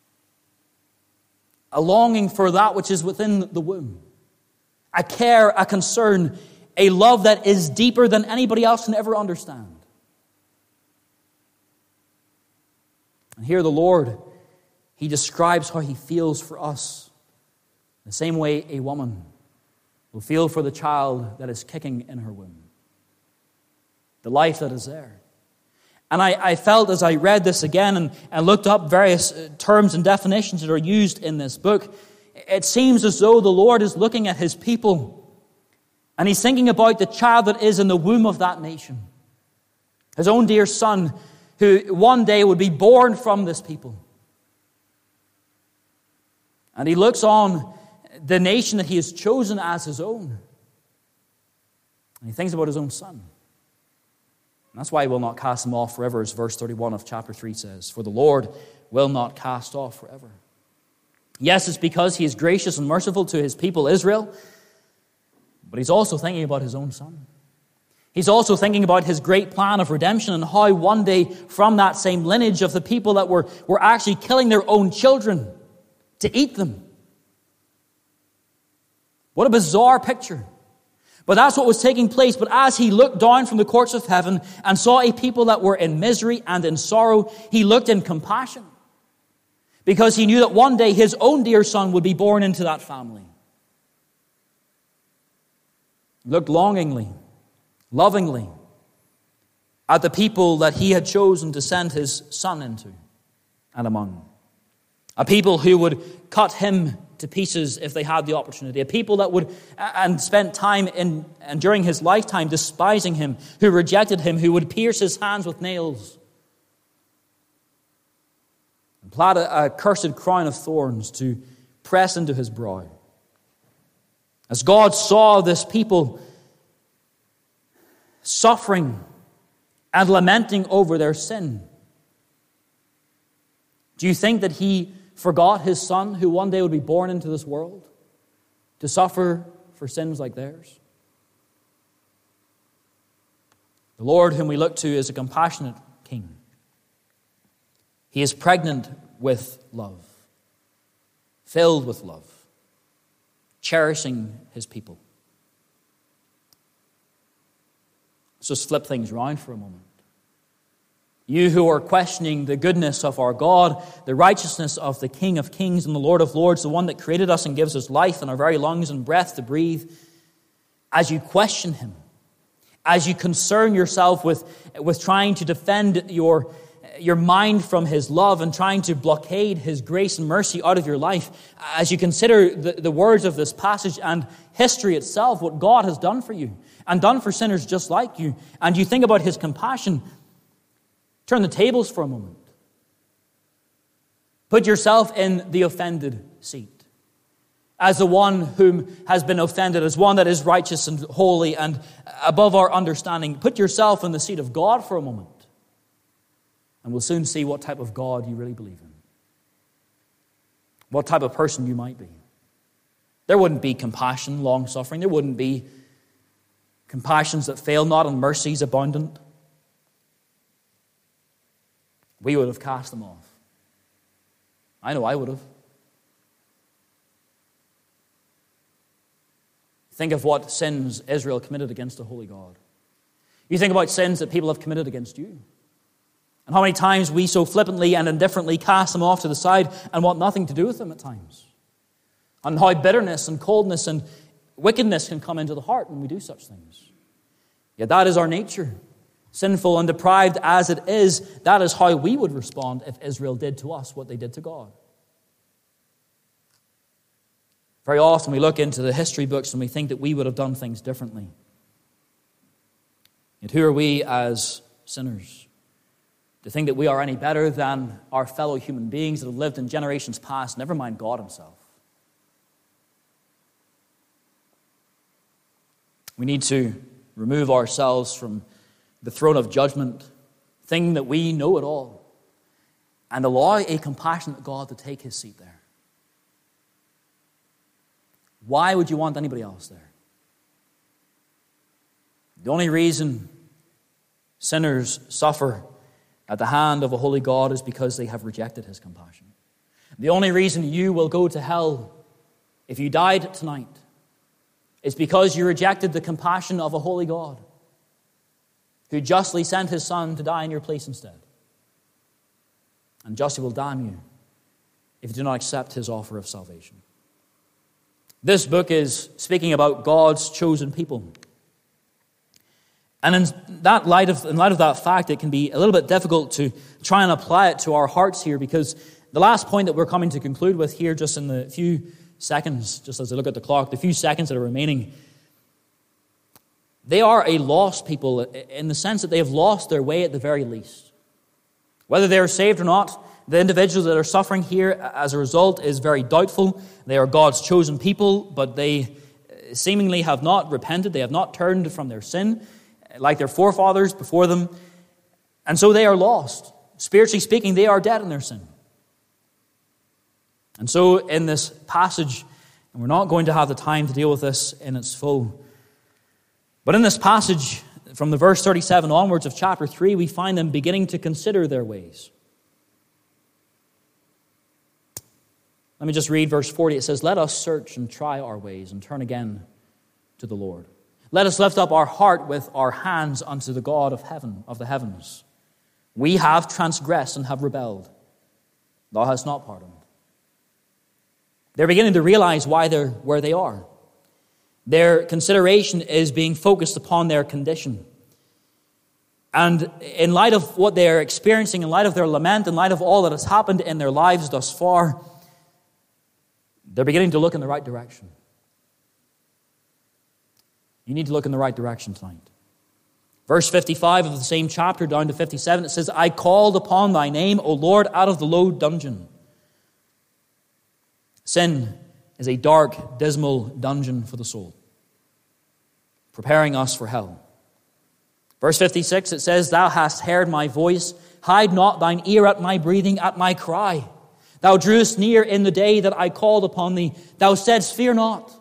a longing for that which is within the womb, a care, a concern, a love that is deeper than anybody else can ever understand. And here the Lord, he describes how he feels for us, the same way a woman will feel for the child that is kicking in her womb, the life that is there. And I, I felt as I read this again and, and looked up various terms and definitions that are used in this book, it seems as though the Lord is looking at his people and he's thinking about the child that is in the womb of that nation, his own dear son, who one day would be born from this people. And he looks on the nation that he has chosen as his own, and he thinks about his own son. And that's why he will not cast him off forever, as verse thirty-one of chapter three says. For the Lord will not cast off forever. Yes, it's because he is gracious and merciful to his people Israel, but he's also thinking about his own son. He's also thinking about his great plan of redemption and how one day from that same lineage of the people that were, were actually killing their own children to eat them. What a bizarre picture. But that's what was taking place. But as he looked down from the courts of heaven and saw a people that were in misery and in sorrow, he looked in compassion, because he knew that one day his own dear son would be born into that family. He looked longingly, lovingly at the people that he had chosen to send his son into and among. A people who would cut him to pieces if they had the opportunity. A people that would and spent time in and during his lifetime despising him, who rejected him, who would pierce his hands with nails and plant a, a cursed crown of thorns to press into his brow. As God saw this people suffering and lamenting over their sin, do you think that he forgot his son, who one day would be born into this world to suffer for sins like theirs? The Lord whom we look to is a compassionate king. He is pregnant with love, filled with love, cherishing his people. Let's just flip things around for a moment. You who are questioning the goodness of our God, the righteousness of the King of Kings and the Lord of Lords, the one that created us and gives us life in our very lungs and breath to breathe, as you question him, as you concern yourself with, with trying to defend your, your mind from his love and trying to blockade his grace and mercy out of your life, as you consider the, the words of this passage and history itself, what God has done for you and done for sinners just like you, and you think about his compassion, turn the tables for a moment. Put yourself in the offended seat, as the one whom has been offended, as one that is righteous and holy and above our understanding. Put yourself in the seat of God for a moment, and we'll soon see what type of God you really believe in, what type of person you might be. There wouldn't be compassion, long-suffering. There wouldn't be compassions that fail not and mercies abundant. We would have cast them off. I know I would have. Think of what sins Israel committed against the holy God. You think about sins that people have committed against you, and how many times we so flippantly and indifferently cast them off to the side and want nothing to do with them at times. And how bitterness and coldness and wickedness can come into the heart when we do such things. Yet that is our nature. Sinful and deprived as it is, that is how we would respond if Israel did to us what they did to God. Very often we look into the history books and we think that we would have done things differently. Yet who are we as sinners to think that we are any better than our fellow human beings that have lived in generations past, never mind God himself? We need to remove ourselves from the throne of judgment, thinking that we know it all, and allow a compassionate God to take his seat there. Why would you want anybody else there? The only reason sinners suffer at the hand of a holy God is because they have rejected his compassion. The only reason you will go to hell if you died tonight is because you rejected the compassion of a holy God who justly sent his son to die in your place instead. And justly will damn you if you do not accept his offer of salvation. This book is speaking about God's chosen people. And in that light of, in light of that fact, it can be a little bit difficult to try and apply it to our hearts here, because the last point that we're coming to conclude with here, just in the few seconds, just as I look at the clock, the few seconds that are remaining, they are a lost people in the sense that they have lost their way at the very least. Whether they are saved or not, the individuals that are suffering here as a result is very doubtful. They are God's chosen people, but they seemingly have not repented. They have not turned from their sin like their forefathers before them. And so they are lost. Spiritually speaking, they are dead in their sin. And so in this passage, and we're not going to have the time to deal with this in its full, but in this passage, from the verse thirty-seven onwards of chapter three, we find them beginning to consider their ways. Let me just read verse forty. It says, "Let us search and try our ways and turn again to the Lord. Let us lift up our heart with our hands unto the God of heaven, of the heavens. We have transgressed and have rebelled. Thou hast not pardoned. They're beginning to realize why they're where they are. Their consideration is being focused upon their condition. And in light of what they're experiencing, in light of their lament, in light of all that has happened in their lives thus far, they're beginning to look in the right direction. You need to look in the right direction tonight. Verse fifty-five of the same chapter down to fifty-seven, it says, I called upon thy name, O Lord, out of the low dungeon. Sin is a dark, dismal dungeon for the soul, preparing us for hell. Verse fifty-six, it says, Thou hast heard my voice. Hide not thine ear at my breathing, at my cry. Thou drewest near in the day that I called upon thee. Thou saidst, Fear not.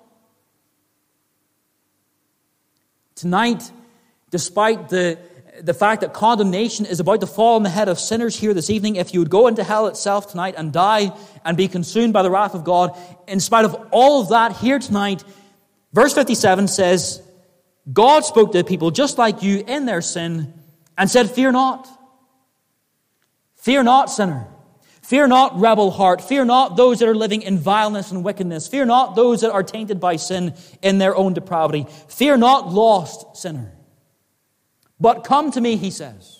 Tonight, despite the, the fact that condemnation is about to fall on the head of sinners here this evening, if you would go into hell itself tonight and die and be consumed by the wrath of God, in spite of all of that here tonight, verse fifty-seven says, God spoke to people just like you in their sin and said, Fear not. Fear not, sinner. Fear not, rebel heart. Fear not those that are living in vileness and wickedness. Fear not those that are tainted by sin in their own depravity. Fear not, lost sinner. But come to me, he says.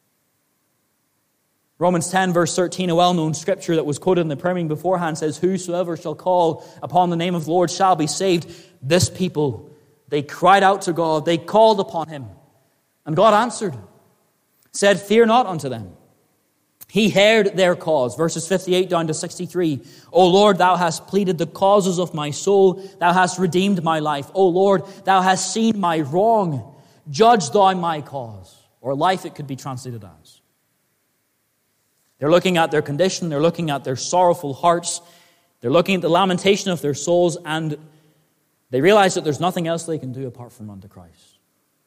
Romans ten, verse thirteen, a well-known scripture that was quoted in the prayer meeting beforehand, says, Whosoever shall call upon the name of the Lord shall be saved. This people, they cried out to God. They called upon him. And God answered, said, Fear not unto them. He heard their cause. Verses fifty-eight down to sixty-three. O Lord, thou hast pleaded the causes of my soul. Thou hast redeemed my life. O Lord, thou hast seen my wrong. Judge thou my cause. Or life, it could be translated as. They're looking at their condition. They're looking at their sorrowful hearts. They're looking at the lamentation of their souls. And they realize that there's nothing else they can do apart from unto Christ.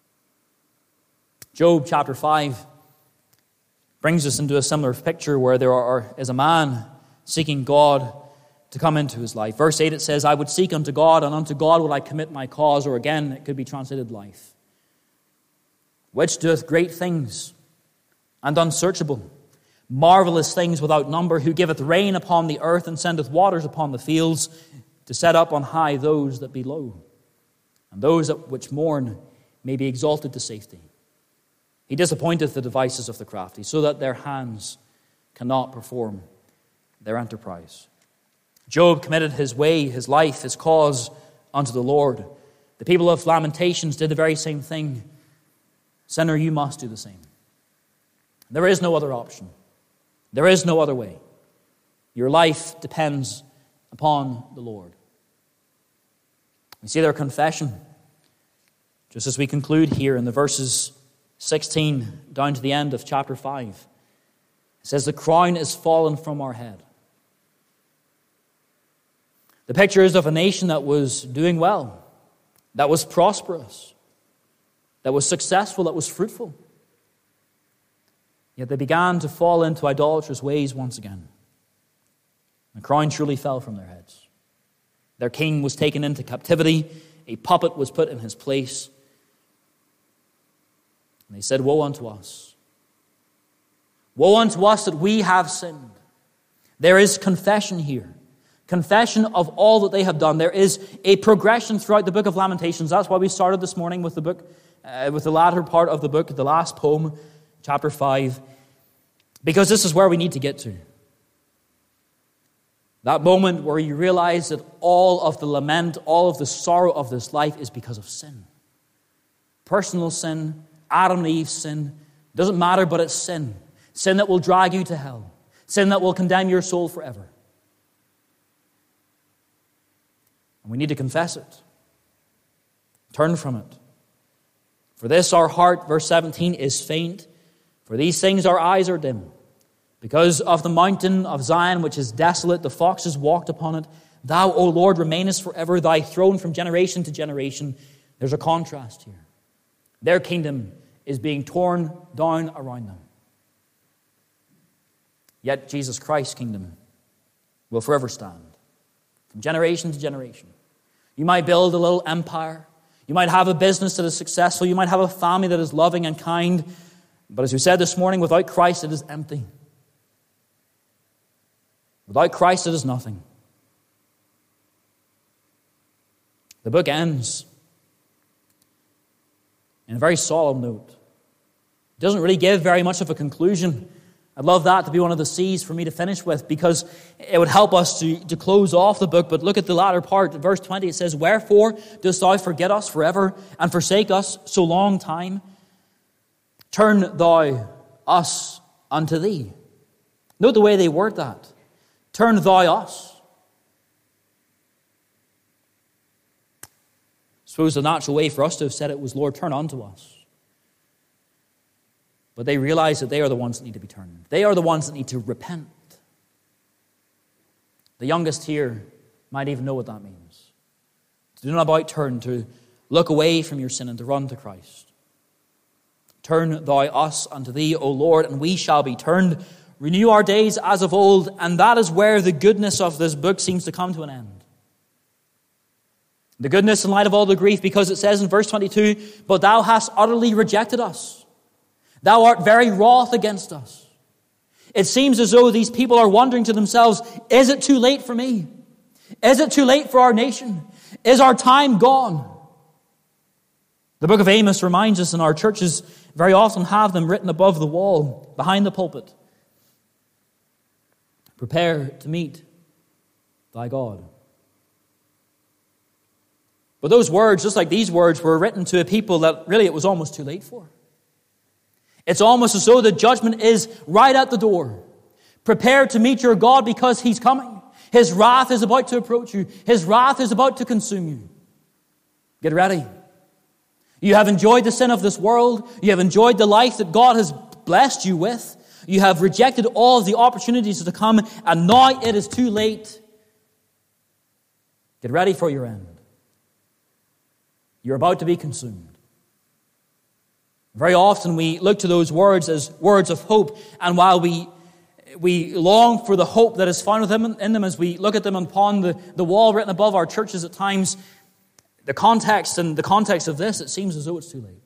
Job chapter five brings us into a similar picture where there are, is a man seeking God to come into his life. Verse eight, it says, I would seek unto God, and unto God would I commit my cause. Or again, it could be translated life. Which doeth great things and unsearchable, marvelous things without number, who giveth rain upon the earth and sendeth waters upon the fields, to set up on high those that be low, and those that which mourn may be exalted to safety. He disappointeth the devices of the crafty, so that their hands cannot perform their enterprise. Job committed his way, his life, his cause unto the Lord. The people of Lamentations did the very same thing. Sinner, you must do the same. There is no other option. There is no other way. Your life depends upon the Lord. We see their confession, just as we conclude here in the verses sixteen down to the end of chapter five. It says, the crown is fallen from our head. The picture is of a nation that was doing well, that was prosperous, that was successful, that was fruitful. Yet they began to fall into idolatrous ways once again. The crown truly fell from their heads. Their king was taken into captivity. A puppet was put in his place. And they said, Woe unto us. Woe unto us that we have sinned. There is confession here. Confession of all that they have done. There is a progression throughout the book of Lamentations. That's why we started this morning with the book, uh, with the latter part of the book, the last poem, chapter five. Because this is where we need to get to. That moment where you realize that all of the lament, all of the sorrow of this life is because of sin. Personal sin, Adam and Eve's sin, doesn't matter, but it's sin. Sin that will drag you to hell. Sin that will condemn your soul forever. And we need to confess it. Turn from it. For this our heart, verse seventeen, is faint. For these things our eyes are dim. Because of the mountain of Zion, which is desolate, the foxes walked upon it. Thou, O Lord, remainest forever, thy throne from generation to generation. There's a contrast here. Their kingdom is being torn down around them. Yet Jesus Christ's kingdom will forever stand, from generation to generation. You might build a little empire. You might have a business that is successful. You might have a family that is loving and kind. But as we said this morning, without Christ, it is empty. Without Christ, it is nothing. The book ends in a very solemn note. It doesn't really give very much of a conclusion. I'd love that to be one of the C's for me to finish with, because it would help us to, to close off the book. But look at the latter part, verse twenty. It says, "Wherefore dost thou forget us forever, and forsake us so long time? Turn thou us unto thee." Note the way they word that. Turn thou us. I suppose the natural way for us to have said it was, "Lord, turn unto us." But they realize that they are the ones that need to be turned. They are the ones that need to repent. The youngest here might even know what that means. To do not about turn, to look away from your sin and to run to Christ. Turn thou us unto thee, O Lord, and we shall be turned. Renew our days as of old. And that is where the goodness of this book seems to come to an end. The goodness in light of all the grief, because it says in verse twenty-two, "But thou hast utterly rejected us. Thou art very wroth against us." It seems as though these people are wondering to themselves, is it too late for me? Is it too late for our nation? Is our time gone? The book of Amos reminds us, and our churches very often have them written above the wall, behind the pulpit. Prepare to meet thy God. But those words, just like these words, were written to a people that really it was almost too late for. It's almost as though the judgment is right at the door. Prepare to meet your God, because he's coming. His wrath is about to approach you. His wrath is about to consume you. Get ready. You have enjoyed the sin of this world. You have enjoyed the life that God has blessed you with. You have rejected all of the opportunities to come, and now it is too late. Get ready for your end. You're about to be consumed. Very often we look to those words as words of hope, and while we we long for the hope that is found with them in them, as we look at them upon the, the wall written above our churches at times, the context and the context of this, it seems as though it's too late.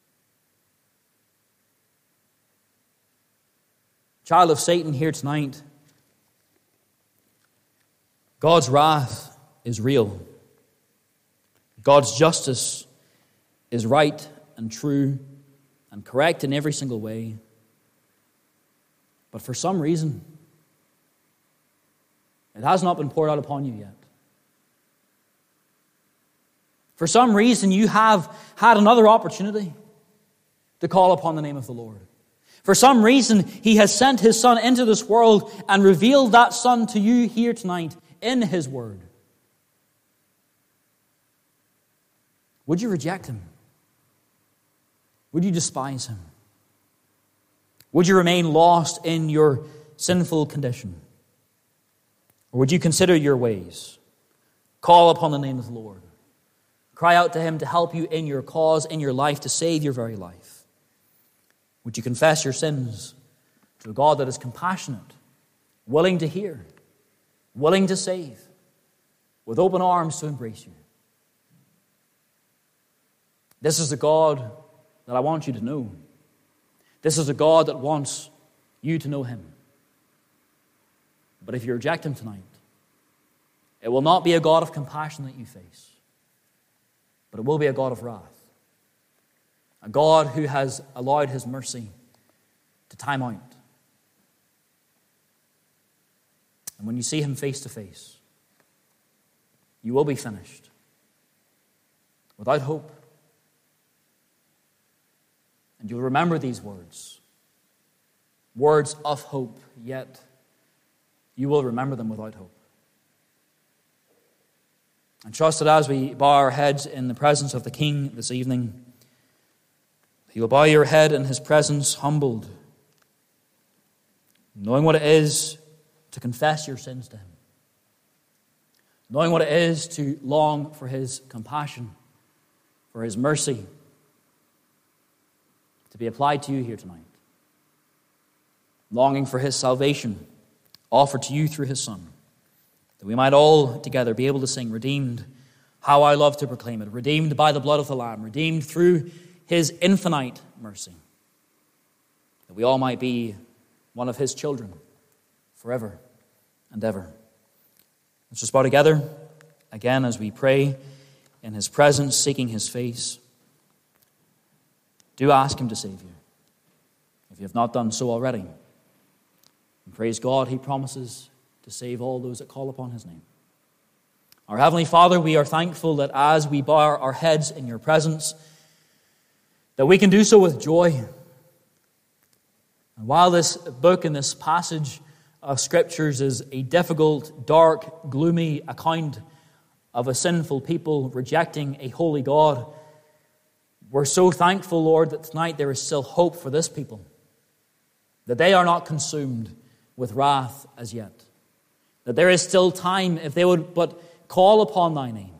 Child of Satan here tonight, God's wrath is real. God's justice is right and true and correct in every single way. But for some reason, it has not been poured out upon you yet. For some reason, you have had another opportunity to call upon the name of the Lord. For some reason, he has sent his Son into this world and revealed that Son to you here tonight in his word. Would you reject him? Would you despise him? Would you remain lost in your sinful condition? Or would you consider your ways? Call upon the name of the Lord. Cry out to him to help you in your cause, in your life, to save your very life. Would you confess your sins to a God that is compassionate, willing to hear, willing to save, with open arms to embrace you? This is the God that I want you to know. This is a God that wants you to know him. But if you reject him tonight, it will not be a God of compassion that you face, but it will be a God of wrath. A God who has allowed his mercy to time out. And when you see him face to face, you will be finished, without hope. And you'll remember these words, words of hope, yet you will remember them without hope. And trust that as we bow our heads in the presence of the King this evening, you will bow your head in his presence humbled, knowing what it is to confess your sins to him, knowing what it is to long for his compassion, for his mercy, to be applied to you here tonight. Longing for his salvation offered to you through his Son, that we might all together be able to sing, "Redeemed How I love to proclaim it. Redeemed by the blood of the Lamb. Redeemed through his infinite mercy. That we all might be one of his children forever and ever. Let's just bow together again as we pray in his presence, seeking his face. Do ask him to save you, if you have not done so already. And praise God, he promises to save all those that call upon his name. Our Heavenly Father, we are thankful that as we bow our heads in your presence, that we can do so with joy. And while this book and this passage of Scriptures is a difficult, dark, gloomy account of a sinful people rejecting a holy God, we're so thankful, Lord, that tonight there is still hope for this people, that they are not consumed with wrath as yet, that there is still time if they would but call upon thy name.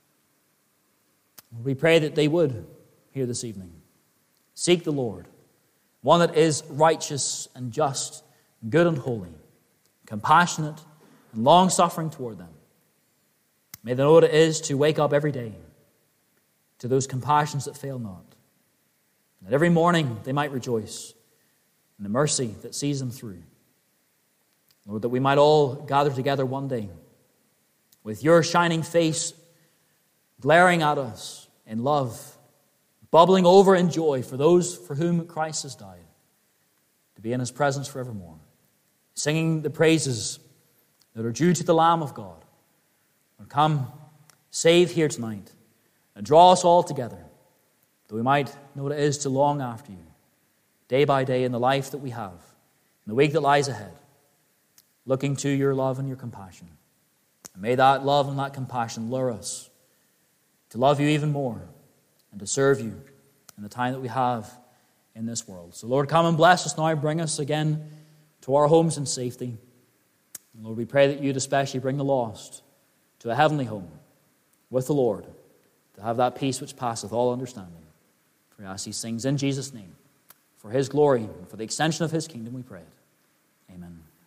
We pray that they would here this evening. Seek the Lord, one that is righteous and just, good and holy, compassionate and long-suffering toward them. May they know what it is to wake up every day to those compassions that fail not, that every morning they might rejoice in the mercy that sees them through. Lord, that we might all gather together one day with your shining face glaring at us in love, bubbling over in joy for those for whom Christ has died, to be in his presence forevermore, singing the praises that are due to the Lamb of God. Lord, come, save here tonight, and draw us all together, that we might know what it is to long after you, day by day in the life that we have, in the week that lies ahead, looking to your love and your compassion. And may that love and that compassion lure us to love you even more and to serve you in the time that we have in this world. So Lord, come and bless us now. Bring us again to our homes in safety. And Lord, we pray that you'd especially bring the lost to a heavenly home with the Lord, to have that peace which passeth all understanding. For we ask these things in Jesus' name, for his glory and for the extension of his kingdom we pray it. Amen.